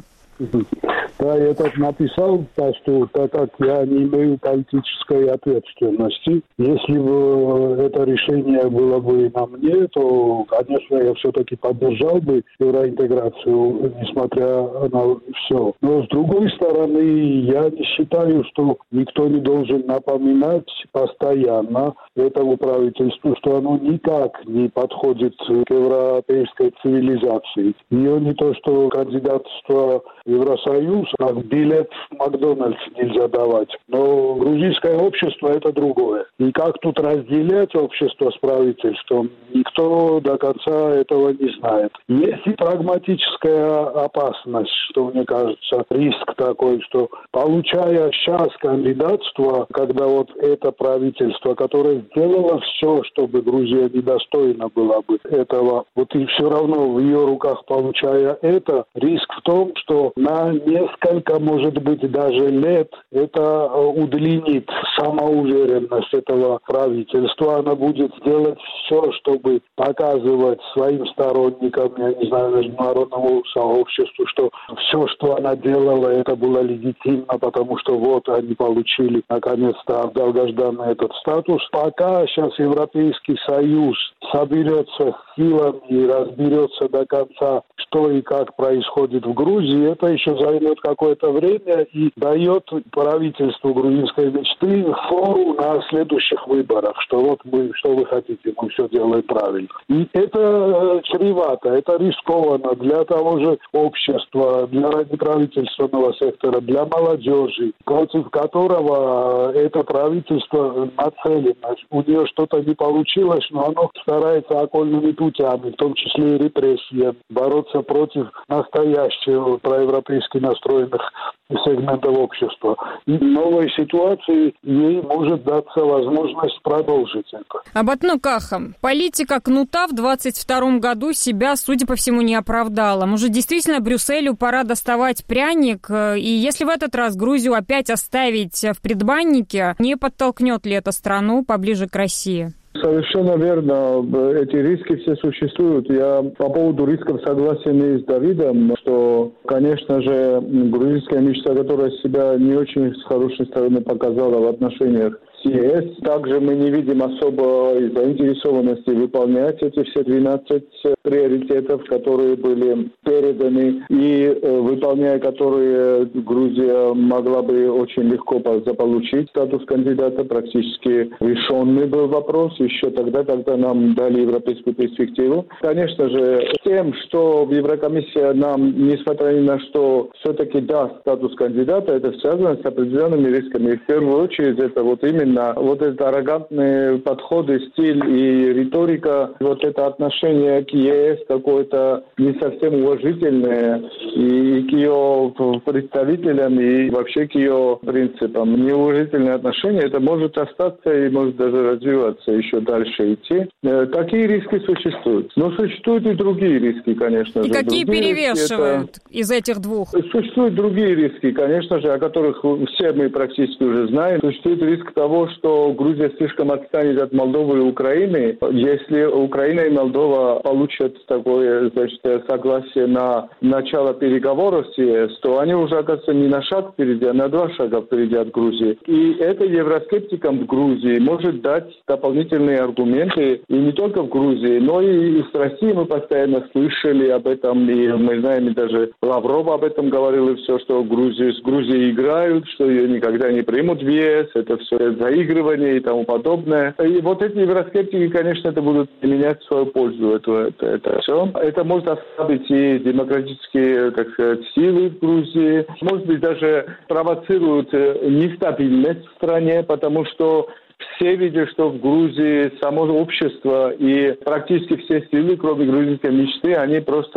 Да, я так написал, что так как я не имею политической ответственности. Если бы это решение было бы на мне, то, конечно, я все-таки поддержал бы евроинтеграцию, несмотря на все. Но, с другой стороны, я не считаю, что никто не должен напоминать постоянно этому правительству, что оно никак не подходит к европейской цивилизации. Ее не то, что кандидатство в Евросоюз, а билет в Макдональдс нельзя давать. Но грузинское общество – это другое. И как тут разделять общество с правительством, никто до конца этого не знает. Есть и прагматическая опасность, что, мне кажется, риск такой, что получая сейчас кандидатство, когда вот это правительство, которое сделало все, чтобы Грузия недостойна была бы этого, вот и все равно в ее руках получая это, риск в том, что на несколько, может быть, даже лет это удлинит самоуверенность этого правительства. Она будет делать все, чтобы показывать своим сторонникам, я не знаю, международному сообществу, что все, что она делала, это было легитимно, потому что вот они получили наконец-то долгожданный этот статус. Пока сейчас Европейский Союз соберется силами и разберется до конца, что и как происходит в Грузии, это еще займет какое-то время и дает правительству грузинской мечты фору на следующих выборах, что вот мы, что вы хотите, мы все делаем правильно. И это чревато, это рискованно для того же общества, для неправительственного сектора, для молодежи, против которого это правительство нацелено. У нее что-то не получилось, но оно старается окольными путями, в том числе и репрессиями, бороться против настоящего проевропейски настроенных сегментов общества. И в новой ситуации ей может даться возможность продолжить это. Абатну Каха, политика кнута в двадцать втором году себя, судя по всему, не оправдала. Может, действительно Брюсселю пора доставать пряник? И если в этот раз Грузию опять оставить в предбаннике, не подтолкнет ли это страну поближе к России? Совершенно верно. Эти риски все существуют. Я по поводу рисков согласен и с Давидом, что, конечно же, грузинская мечта, которая себя не очень с хорошей стороны показала в отношениях с ЕС. Также мы не видим особой заинтересованности выполнять эти все двенадцать приоритетов, которые были переданы, и выполняя которые Грузия могла бы очень легко заполучить статус кандидата. Практически решенный был вопрос еще тогда, когда нам дали европейскую перспективу. Конечно же, тем, что Еврокомиссия нам, несмотря ни на что, все-таки даст статус кандидата, это связано с определенными рисками. В первую очередь, это вот именно вот эти аррогантные подходы, стиль и риторика, вот это отношение к ЕС какое-то не совсем уважительное и к ее представителям, и вообще к ее принципам. Неуважительное отношение, это может остаться и может даже развиваться, еще дальше идти. Такие риски существуют. Но существуют и другие риски, конечно и же. И какие другие перевешивают это... из этих двух? Существуют другие риски, конечно же, о которых все мы практически уже знаем. Существует риск того, что Грузия слишком отстанет от Молдовы и Украины. Если Украина и Молдова получат такое, значит, согласие на начало переговоров с ЕС, то они уже, оказывается, не на шаг впереди, а на два шага впереди от Грузии. И это евроскептикам в Грузии может дать дополнительные аргументы, и не только в Грузии, но и из России мы постоянно слышали об этом, и мы знаем, и даже Лавров об этом говорил, и все, что Грузию, с Грузией играют, что ее никогда не примут в ЕС, это все заигрывание и тому подобное. И вот эти евроскептики, конечно, это будут менять в свою пользу, это, это, это все. Это может ослабить и демократические, так сказать, силы в Грузии, может быть, даже провоцирует нестабильность в стране, потому что все видят, что в Грузии само общество и практически все силы, кроме грузинской мечты, они просто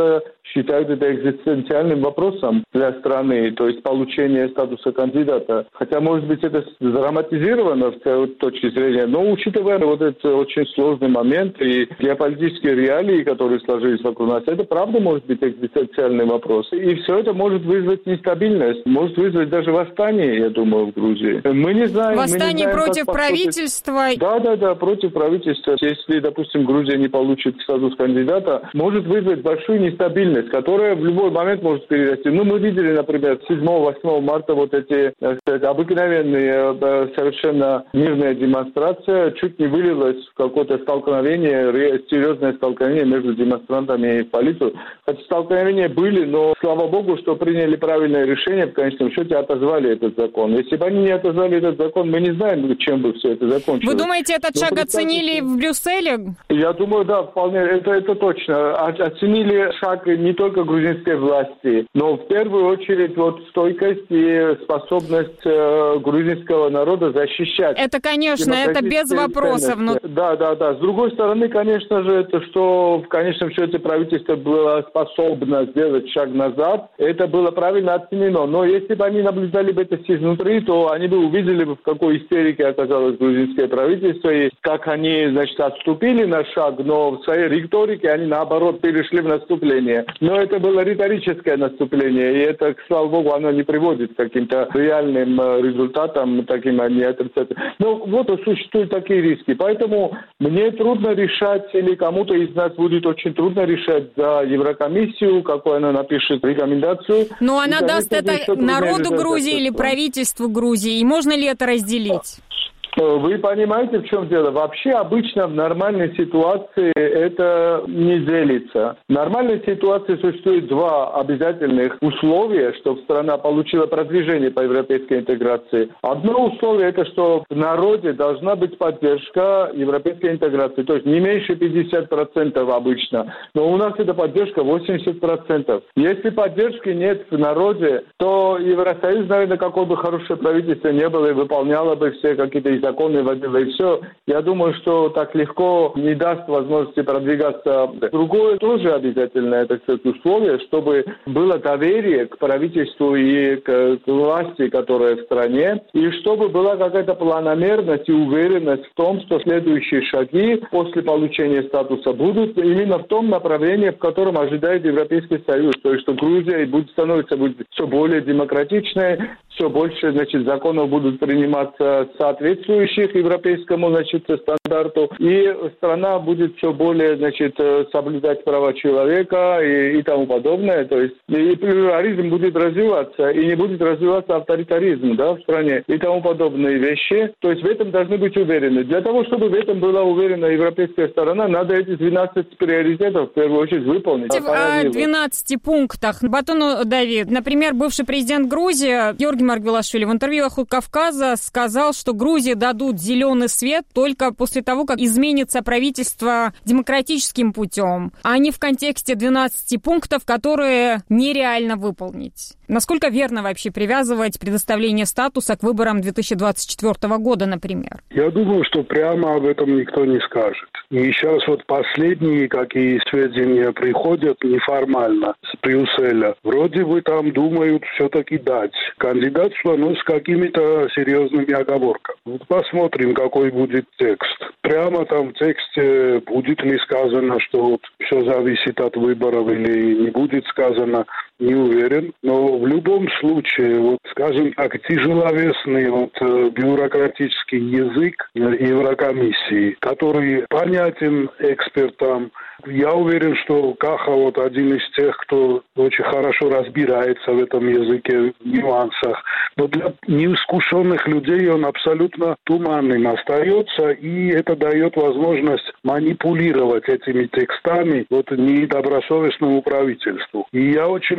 считают это экзистенциальным вопросом для страны, то есть получение статуса кандидата. Хотя, может быть, это драматизировано с точки зрения, но учитывая вот этот очень сложный момент и геополитические реалии, которые сложились вокруг нас, это правда может быть экзистенциальный вопрос. И все это может вызвать нестабильность, может вызвать даже восстание, я думаю, в Грузии. Мы не знаем... Восстание мы не знаем, против правительства? Да, да, да, против правительства. Если, допустим, Грузия не получит статус кандидата, может вызвать большую нестабильность, которая в любой момент может перерасти. Ну, мы видели, например, седьмого-восьмого марта вот эти, так сказать, обыкновенные, совершенно мирная демонстрация чуть не вылилась в какое-то столкновение, серьезное столкновение между демонстрантами и полицией. Хотя столкновения были, но слава богу, что приняли правильное решение, в конечном счете отозвали этот закон. Если бы они не отозвали этот закон, мы не знаем, чем бы все это закончилось. Вы думаете, этот но шаг оценили в Брюсселе? Я думаю, да, вполне, это, это точно. Оценили шаг не только грузинской власти, но в первую очередь вот стойкость и способность э, грузинского народа защищать. Это, конечно, это без вопросов. Но... Да, да, да. С другой стороны, конечно же, это что в конечном счете правительство было способно сделать шаг назад, это было правильно оценено. Но если бы они наблюдали бы это изнутри, то они бы увидели бы, в какой истерике оказалось грузинское правительство, и как они, значит, отступили на шаг, но в своей риторике они, наоборот, перешли в наступление. Но это было риторическое наступление, и это, слава богу, оно не приводит к каким-то реальным результатам, таким они отрицательным. Но вот существуют такие риски. Поэтому мне трудно решать, или кому-то из нас будет очень трудно решать за Еврокомиссию, какую она напишет рекомендацию. Но она и, даст это народу Грузии или правительству Грузии, и можно ли это разделить? Вы понимаете, в чем дело? Вообще обычно в нормальной ситуации это не делится. В нормальной ситуации существует два обязательных условия, чтобы страна получила продвижение по европейской интеграции. Одно условие это, что в народе должна быть поддержка европейской интеграции, то есть не меньше пятьдесят процентов обычно. Но у нас эта поддержка восемьдесят процентов. Если поддержки нет в народе, то Евросоюз, наверное, какое бы хорошее правительство не было и выполняло бы все какие-то законы вводила, и все. Я думаю, что так легко не даст возможности продвигаться. Другое тоже обязательное, так сказать, условие, чтобы было доверие к правительству и к, к власти, которая в стране, и чтобы была какая-то планомерность и уверенность в том, что следующие шаги после получения статуса будут именно в том направлении, в котором ожидает Европейский Союз. То есть, что Грузия будет становиться будет все более демократичной, все больше, значит, законов будут приниматься соответствующих европейскому, значит, стандарту, и страна будет все более, значит, соблюдать права человека и, и тому подобное. То есть и плюрализм будет развиваться, и не будет развиваться авторитаризм, да, в стране и тому подобные вещи. То есть в этом должны быть уверены. Для того, чтобы в этом была уверена европейская сторона, надо эти двенадцать приоритетов в первую очередь выполнить. В двенадцати пунктах Батону Давид, например, бывший президент Грузии Георгий Маргвелашвили в интервью «Эхо Кавказа» сказал, что Грузии дадут зеленый свет только после того, как изменится правительство демократическим путем, а не в контексте двенадцати пунктов, которые нереально выполнить. Насколько верно вообще привязывать предоставление статуса к выборам две тысячи двадцать четвёртого года, например? Я думаю, что прямо об этом никто не скажет. И сейчас вот последние какие сведения приходят неформально с Брюсселя. Вроде бы там думают все-таки дать кандидатство, но с какими-то серьезными оговорками. Вот посмотрим, какой будет текст. Прямо там в тексте будет ли сказано, что вот все зависит от выборов или не будет сказано, не уверен. Но в любом случае, вот, скажем так, тяжеловесный вот, бюрократический язык Еврокомиссии, который понятен экспертам. Я уверен, что Каха вот один из тех, кто очень хорошо разбирается в этом языке, в нюансах. Но для неискушенных людей он абсолютно туманным остается, и это дает возможность манипулировать этими текстами вот недобросовестному правительству. И я очень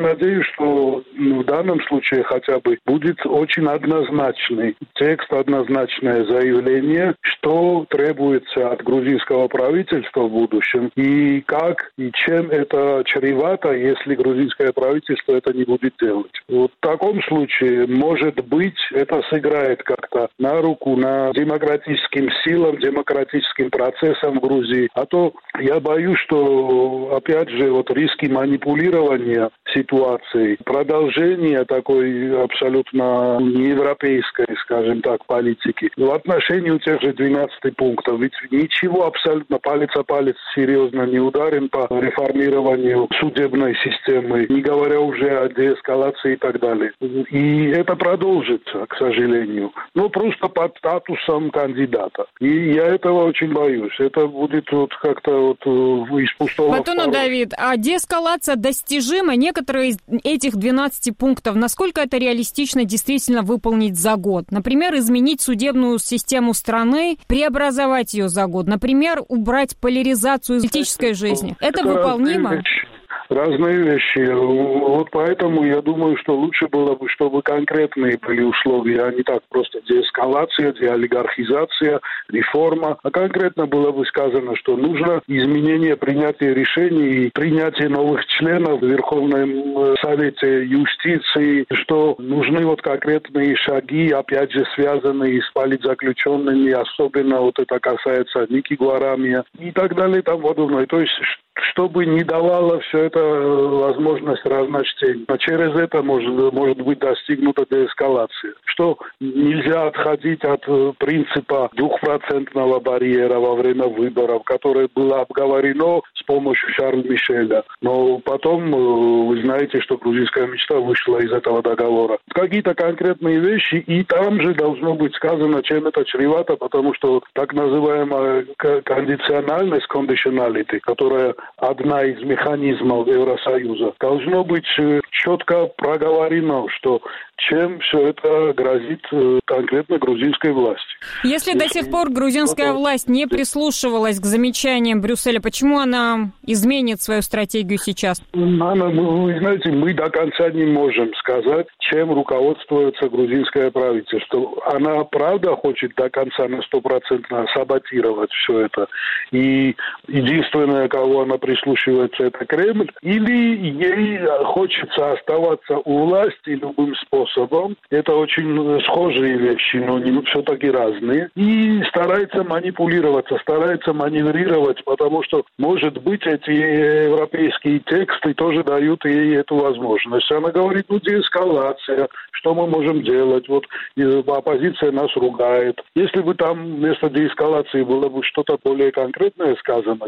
надеюсь, что в данном случае хотя бы будет очень однозначный текст, однозначное заявление, что требуется от грузинского правительства в будущем и как и чем это чревато, если грузинское правительство это не будет делать. Вот в таком случае, может быть, это сыграет как-то на руку на демократическим силам, демократическим процессам в Грузии. А то я боюсь, что, опять же, вот риски манипулирования ситуацией, продолжение такой абсолютно неевропейской, скажем так, политики в отношении тех же двенадцати пунктов. Ведь ничего абсолютно палец о палец серьезно не ударен по реформированию судебной системы, не говоря уже о деэскалации и так далее. И это продолжится, к сожалению. Но просто под статусом кандидата. И я этого очень боюсь. Это будет вот как-то вот из пустого. Батону Давид, а деэскалация достижима? Некоторые из этих двенадцати пунктов, насколько это реалистично действительно выполнить за год? Например, изменить судебную систему страны, преобразовать ее за год. Например, убрать поляризацию политической жизни. Это, это выполнимо? Разные вещи. Вот поэтому я думаю, что лучше было бы, чтобы конкретные были условия, а не так просто деэскалация, деолигархизация, реформа. А конкретно было бы сказано, что нужно изменение принятия решений и принятие новых членов в Верховном Совете юстиции, что нужны вот конкретные шаги, опять же, связанные с политзаключенными, особенно вот это касается Ники Гуарамия и так далее и тому подобное. То есть чтобы не давало все это возможность разночтения. Но через это может, может быть достигнута деэскалация. Что нельзя отходить от принципа двухпроцентного барьера во время выборов, которое было обговорено с помощью Шарля Мишеля. Но потом, вы знаете, что грузинская мечта вышла из этого договора. Какие-то конкретные вещи, и там же должно быть сказано, чем это чревато, потому что так называемая кондициональность, conditionality, которая одна из механизмов Евросоюза, должно быть четко проговорено, что чем все это грозит конкретно грузинской власти. Если, Если до сих пор грузинская потом... власть не прислушивалась к замечаниям Брюсселя, почему она изменит свою стратегию сейчас? Она, вы знаете, мы до конца не можем сказать, чем руководствуется грузинское правительство. Она правда хочет до конца на сто процентов саботировать все это. И единственное, кого она прислушивается, это Кремль. Или ей хочется оставаться у власти любым способом. Это очень схожие вещи, но не, все-таки разные. И старается манипулироваться, старается маневрировать, потому что, может быть, эти европейские тексты тоже дают ей эту возможность. Она говорит, ну, деэскалация, что мы можем делать? Вот оппозиция нас ругает. Если бы там вместо деэскалации было бы что-то более конкретное сказано,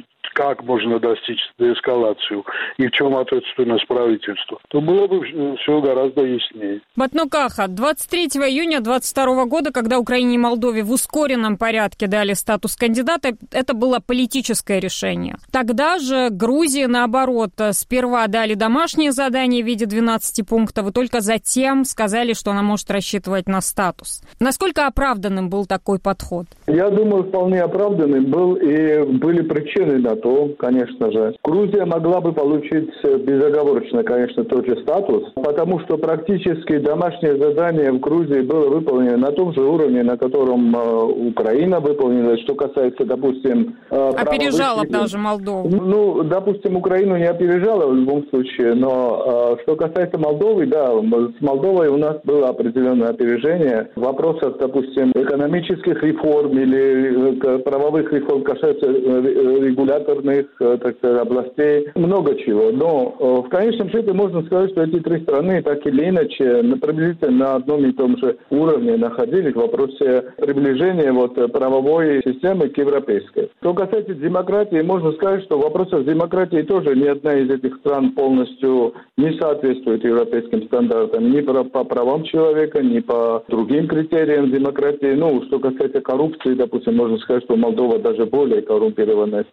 как можно достичь деэскалацию и в чем ответственность правительства, то было бы все гораздо яснее. Батну Каха, двадцать третьего июня двадцать второго года, когда Украине и Молдове в ускоренном порядке дали статус кандидата, это было политическое решение. Тогда же Грузии, наоборот, сперва дали домашнее задание в виде двенадцати пунктов, и только затем сказали, что она может рассчитывать на статус. Насколько оправданным был такой подход? Я думаю, вполне оправданным был, и были причины на то, конечно же. Грузия могла бы получить безоговорочно, конечно, тот же статус, потому что практически домашнее задание в Грузии было выполнено на том же уровне, на котором э, Украина выполнила. Что касается, допустим... Э, опережала даже Молдову. Ну, допустим, Украину не опережала в любом случае, но э, что касается Молдовы, да, с Молдовой у нас было определенное опережение. В вопросах, допустим, экономических реформ или правовых реформ касается регуляторных, так сказать, областей, много чего. Но в конечном счете можно сказать, что эти три страны так или иначе приблизительно на одном и том же уровне находились в вопросе приближения вот правовой системы к европейской. Что касается демократии, можно сказать, что в вопросах демократии тоже ни одна из этих стран полностью не соответствует европейским стандартам ни по правам человека, ни по другим критериям демократии. Ну, что касается коррупции, допустим, можно сказать, что Молдова даже более коррумпированная страна.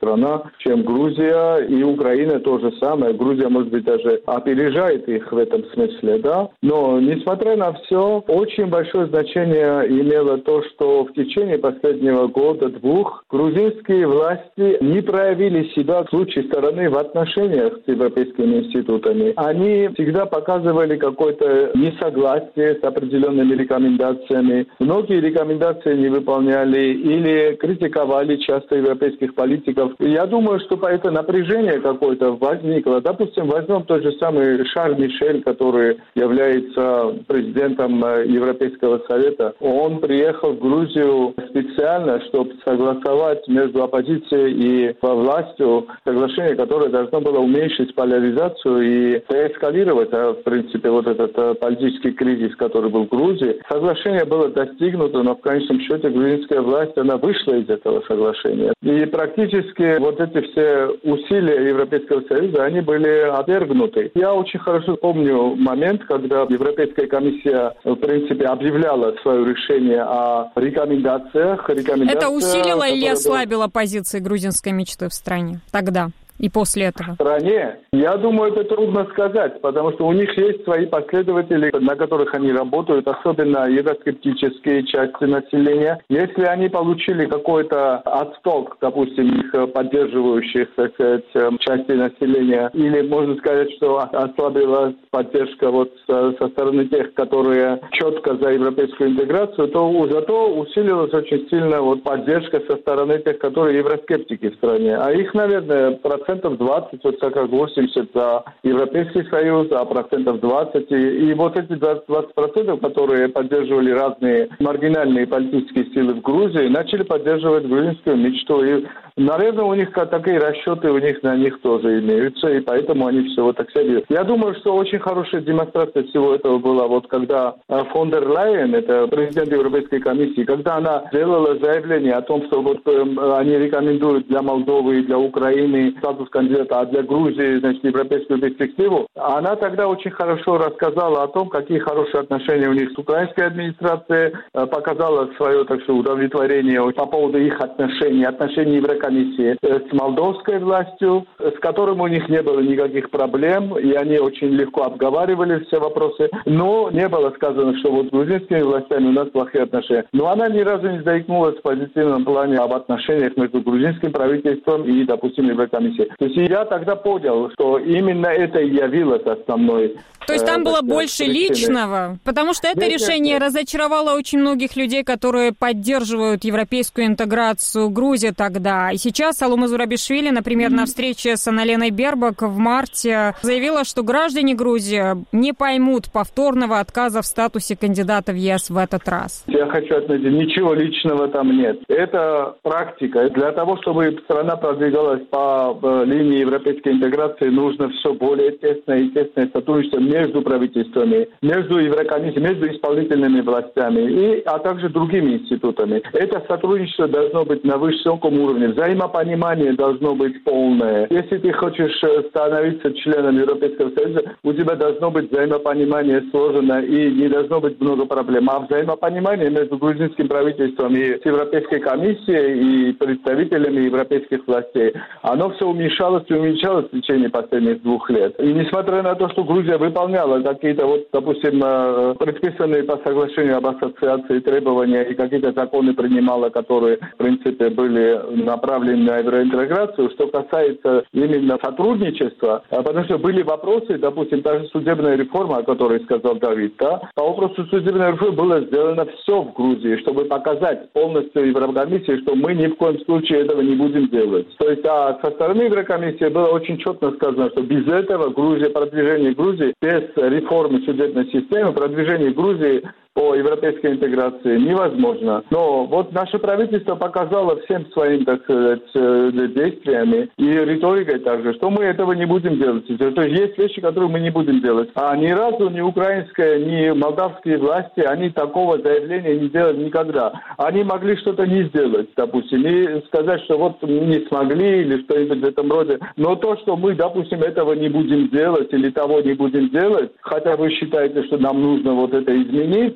чем Грузия, и Украина то же самое. Грузия, может быть, даже опережает их в этом смысле, да. Но, несмотря на все, очень большое значение имело то, что в течение последнего года-двух грузинские власти не проявили себя с лучшей стороны в отношениях с европейскими институтами. Они всегда показывали какое-то несогласие с определенными рекомендациями. Многие рекомендации не выполняли или критиковали часто европейских политиков. И я думаю, что это напряжение какое-то возникло. Допустим, возьмем тот же самый Шарль Мишель, который является президентом Европейского совета. Он приехал в Грузию специально, чтобы согласовать между оппозицией и властью соглашение, которое должно было уменьшить поляризацию и деэскалировать, в принципе, вот этот политический кризис, который был в Грузии. Соглашение было достигнуто, но в конечном счете грузинская власть, она вышла из этого соглашения. И практически вот эти все усилия Европейского Союза, они были отвергнуты. Я очень хорошо помню момент, когда Европейская комиссия, в принципе, объявляла свое решение о рекомендациях. Это усилило или ослабило позиции грузинской мечты в стране тогда? И после этого? В стране, я думаю, это трудно сказать, потому что у них есть свои последователи, на которых они работают, особенно евроскептические части населения. Если они получили какой-то отсток, допустим, их поддерживающих, так сказать, части населения, или можно сказать, что ослабилась поддержка вот со, со стороны тех, которые четко за европейскую интеграцию, то зато усилилась очень сильно вот поддержка со стороны тех, которые евроскептики в стране. А их, наверное, процент процентов двадцать, вот так как восемьдесят за Европейский Союз, а процентов двадцать. И, и вот эти двадцать процентов, которые поддерживали разные маргинальные политические силы в Грузии, начали поддерживать грузинскую мечту. И, наверное, у них такие расчеты у них на них тоже имеются, и поэтому они все вот так себя. Я думаю, что очень хорошая демонстрация всего этого была, вот когда фон дер Лайен, это президент Европейской комиссии, когда она сделала заявление о том, что вот э, они рекомендуют для Молдовы и для Украины статус кандидата, а для Грузии, значит, европейскую перспективу, она тогда очень хорошо рассказала о том, какие хорошие отношения у них с украинской администрацией, показала свое, так что, удовлетворение по поводу их отношений, отношений Еврокомиссии с молдовской властью, с которым у них не было никаких проблем, и они очень легко обговаривали все вопросы, но не было сказано, что вот с грузинскими властями у нас плохие отношения. Но она ни разу не заикнулась в позитивном плане об отношениях между грузинским правительством и, допустим, Еврокомиссией. То есть я тогда понял, что именно это и явилось основной. То есть там э, было больше причиной. Личного? Потому что это нет, решение нет, нет. разочаровало очень многих людей, которые поддерживают европейскую интеграцию Грузии тогда. И сейчас Саломе Зурабишвили, например, mm-hmm. на встрече с Анналеной Бербак в марте заявила, что граждане Грузии не поймут повторного отказа в статусе кандидата в ЕС в этот раз. Я хочу отметить, ничего личного там нет. Это практика. Для того, чтобы страна продвигалась по линии европейской интеграции, нужно все более тесное и тесное сотрудничество между правительствами, между Еврокомиссией, между исполнительными властями, и, а также другими институтами. Это сотрудничество должно быть на высоком уровне, взаимопонимание должно быть полное. Если ты хочешь становиться членом Европейского Союза, у тебя должно быть взаимопонимание сложено и не должно быть много проблем. А взаимопонимание между грузинским правительством и с Европейской комиссией и представителями европейских властей, оно все уменьшалось и уменьшалось в течение последних двух лет. И несмотря на то, что Грузия выполняла какие-то, вот, допустим, предписанные по соглашению об ассоциации требования и какие-то законы принимала, которые, в принципе, были направлены на евроинтеграцию, что касается именно сотрудничества, потому что были вопросы, допустим, та же судебная реформа, о которой сказал Давид, да, по вопросу судебной реформы было сделано все в Грузии, чтобы показать полностью Еврокомиссии, что мы ни в коем случае этого не будем делать. То есть, а со стороны Еврокомиссии было очень четко сказано, что без этого Грузия, продвижение Грузии, без реформы судебной системы, продвижение Грузии по европейской интеграции невозможно. Но вот наше правительство показало всем своим, так сказать, действиями и риторикой также, что мы этого не будем делать. То есть есть вещи, которые мы не будем делать. А ни разу ни украинская, ни молдавские власти, они такого заявления не делали никогда. Они могли что-то не сделать, допустим, и сказать, что вот не смогли или что-нибудь в этом роде. Но то, что мы, допустим, этого не будем делать или того не будем делать, хотя вы считаете, что нам нужно вот это изменить,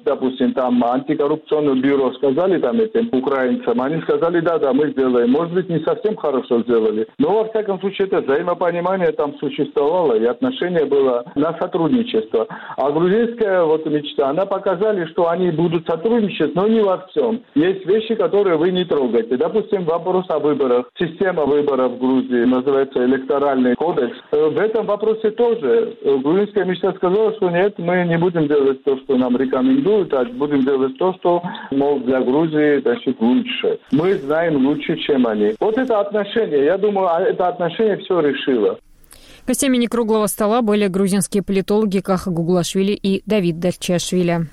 допустим, там антикоррупционное бюро сказали там этим украинцам, они сказали, да-да, мы сделаем. Может быть, не совсем хорошо сделали, но во всяком случае это взаимопонимание там существовало, и отношение было на сотрудничество. А грузинская вот мечта, она показали, что они будут сотрудничать, но не во всем. Есть вещи, которые вы не трогаете. Допустим, вопрос о выборах. Система выборов в Грузии, называется электоральный кодекс. В этом вопросе тоже грузинская мечта сказала, что нет, мы не будем делать то, что нам рекомендуют, а будем делать то, что, мол, для Грузии, значит, лучше. Мы знаем лучше, чем они. Вот это отношение, я думаю, это отношение все решило. Гостями некруглого стола были грузинские политологи Каха Гуглашвили и Давид Дарчашвили.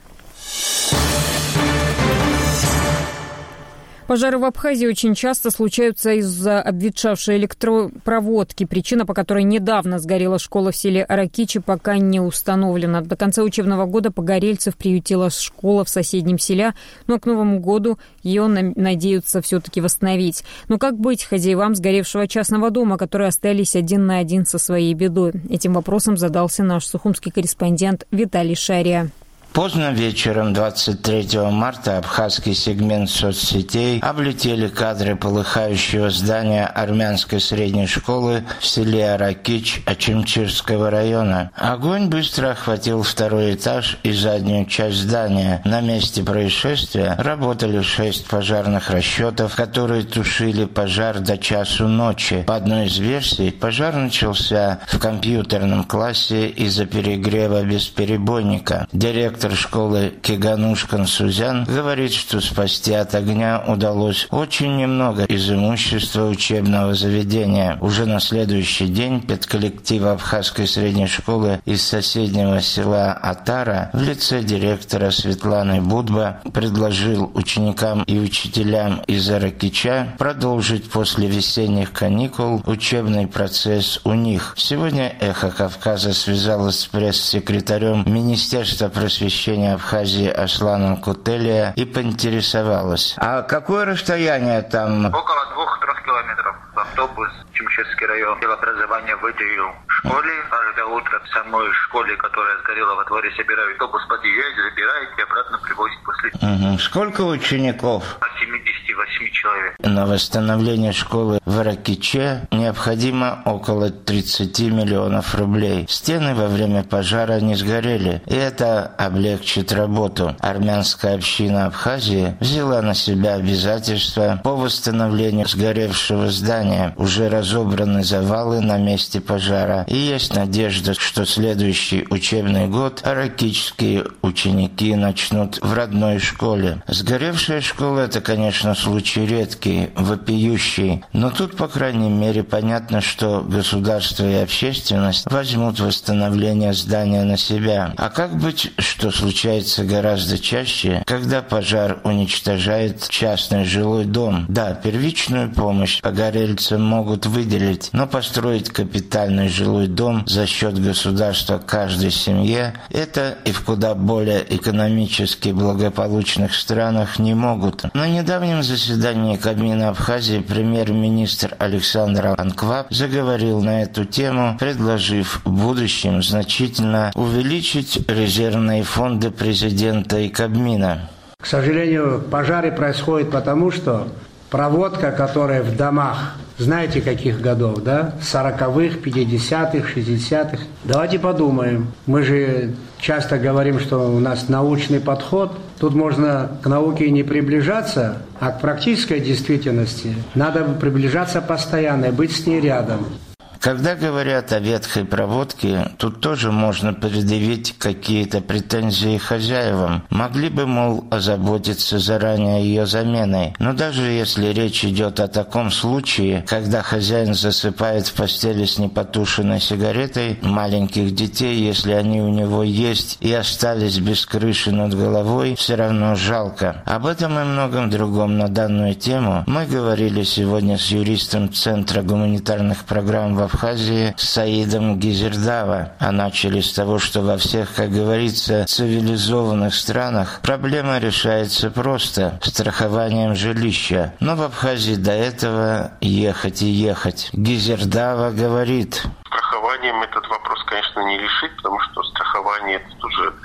Пожары в Абхазии очень часто случаются из-за обветшавшей электропроводки. Причина, по которой недавно сгорела школа в селе Аракичи, пока не установлена. До конца учебного года погорельцев приютила школа в соседнем селе, но к Новому году ее надеются все-таки восстановить. Но как быть хозяевам сгоревшего частного дома, которые остались один на один со своей бедой? Этим вопросом задался наш сухумский корреспондент Виталий Шария. Поздно вечером двадцать третьего марта абхазский сегмент соцсетей облетели кадры полыхающего здания армянской средней школы в селе Аракич Ачимчирского района. Огонь быстро охватил второй этаж и заднюю часть здания. На месте происшествия работали шесть пожарных расчетов, которые тушили пожар до часу ночи. По одной из версий, пожар начался в компьютерном классе из-за перегрева бесперебойника. Директор Директор школы Киганушкан Сузян говорит, что спасти от огня удалось очень немного из имущества учебного заведения. Уже на следующий день педколлектив абхазской средней школы из соседнего села Атара в лице директора Светланы Будба предложил ученикам и учителям из Аракича продолжить после весенних каникул учебный процесс у них. Сегодня «Эхо Кавказа» связалась с пресс-секретарем Министерства просвещения Абхазии Асланом Кутелия и поинтересовалась. А какое расстояние там? Около двух-трех километров. Автобус Чимчирский район образования выделил школе. Каждое утро в самой школе, которая сгорела во дворе, собирают автобус, подъезжает, забирает и обратно привозит после. Угу. Сколько учеников? От семидесяти восьми человек. На восстановление школы в Аракиче необходимо около тридцати миллионов рублей. Стены во время пожара не сгорели, и это облегчит работу. Армянская община Абхазии взяла на себя обязательства по восстановлению сгоревшего здания. Уже разобраны завалы на месте пожара, и есть надежда, что следующий учебный год аракичские ученики начнут в родной школе. Сгоревшая школа – это, конечно, случай редкий, вопиющий, но тут, по крайней мере, понятно, что государство и общественность возьмут восстановление здания на себя. А как быть, что случается гораздо чаще, когда пожар уничтожает частный жилой дом? Да, первичную помощь погорельцам могут выделить, но построить капитальный жилой дом за счет государства каждой семье – это и в куда более экономически благополучных странах не могут. На недавнем заседании Кабмина Абхазии премьер-министр Александр Анкваб заговорил на эту тему, предложив в будущем значительно увеличить резервные фонды президента и Кабмина. К сожалению, пожары происходят потому, что проводка, которая в домах, знаете, каких годов, да? сороковых, пятидесятых, шестидесятых. Давайте подумаем. Мы же часто говорим, что у нас научный подход. Тут можно к науке не приближаться, а к практической действительности надо приближаться постоянно и быть с ней рядом. Когда говорят о ветхой проводке, тут тоже можно предъявить какие-то претензии хозяевам. Могли бы, мол, озаботиться заранее ее заменой. Но даже если речь идет о таком случае, когда хозяин засыпает в постели с непотушенной сигаретой, маленьких детей, если они у него есть и остались без крыши над головой, все равно жалко. Об этом и многом другом на данную тему мы говорили сегодня с юристом Центра гуманитарных программ в Абхазии Саидом Гизердава. А начали с того, что во всех, как говорится, цивилизованных странах проблема решается просто – страхованием жилища. Но в Абхазии до этого ехать и ехать. Гизердава говорит: страхованием этот вопрос, конечно, не решить, потому что страхование – это тоже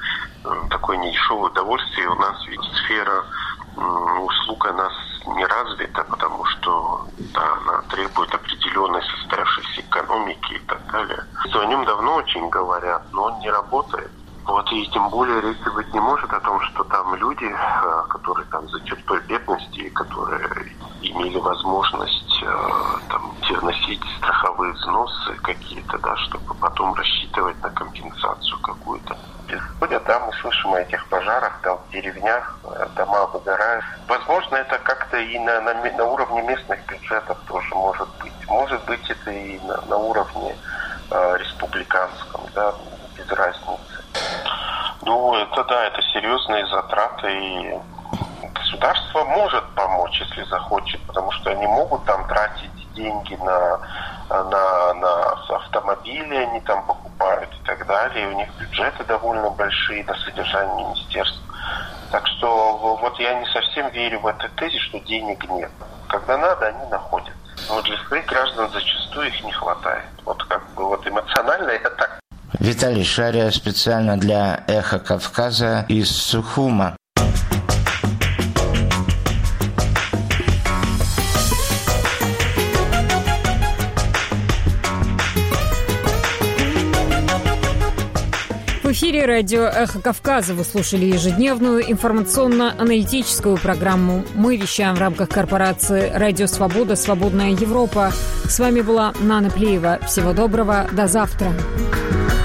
такое недешевое удовольствие. У нас ведь сфера услуг, она не развита, потому что да, она требует определенной состоявшейся экономики и так далее. О нем давно очень говорят, но он не работает. Вот, и тем более речи быть не может о том, что там люди, которые там за чертой бедности, которые имели возможность там вносить страховые взносы какие-то, да, чтобы потом рассчитывать на компенсацию какую-то. Ходят, да, мы слышим о этих пожарах, там в деревнях дома выгорают. Возможно, это как-то и на, на, на уровне местных бюджетов тоже может быть. Может быть, это и на, на уровне э, республиканском, да, без разницы. Ну, это да, это серьезные затраты, и государство может помочь, если захочет, потому что они могут там тратить деньги на, на, на автомобили, они там покупают и так далее, у них бюджеты довольно большие на содержание министерств. Так что вот я не совсем верю в эту тезис, что денег нет. Когда надо, они находятся. Но для своих граждан зачастую их не хватает. Вот как бы вот эмоционально я так. Виталий Шария специально для «Эхо Кавказа» из Сухума. В эфире радио «Эхо Кавказа». Вы слушали ежедневную информационно-аналитическую программу. Мы вещаем в рамках корпорации «Радио Свобода. Свободная Европа». С вами была Нана Плиева. Всего доброго. До завтра.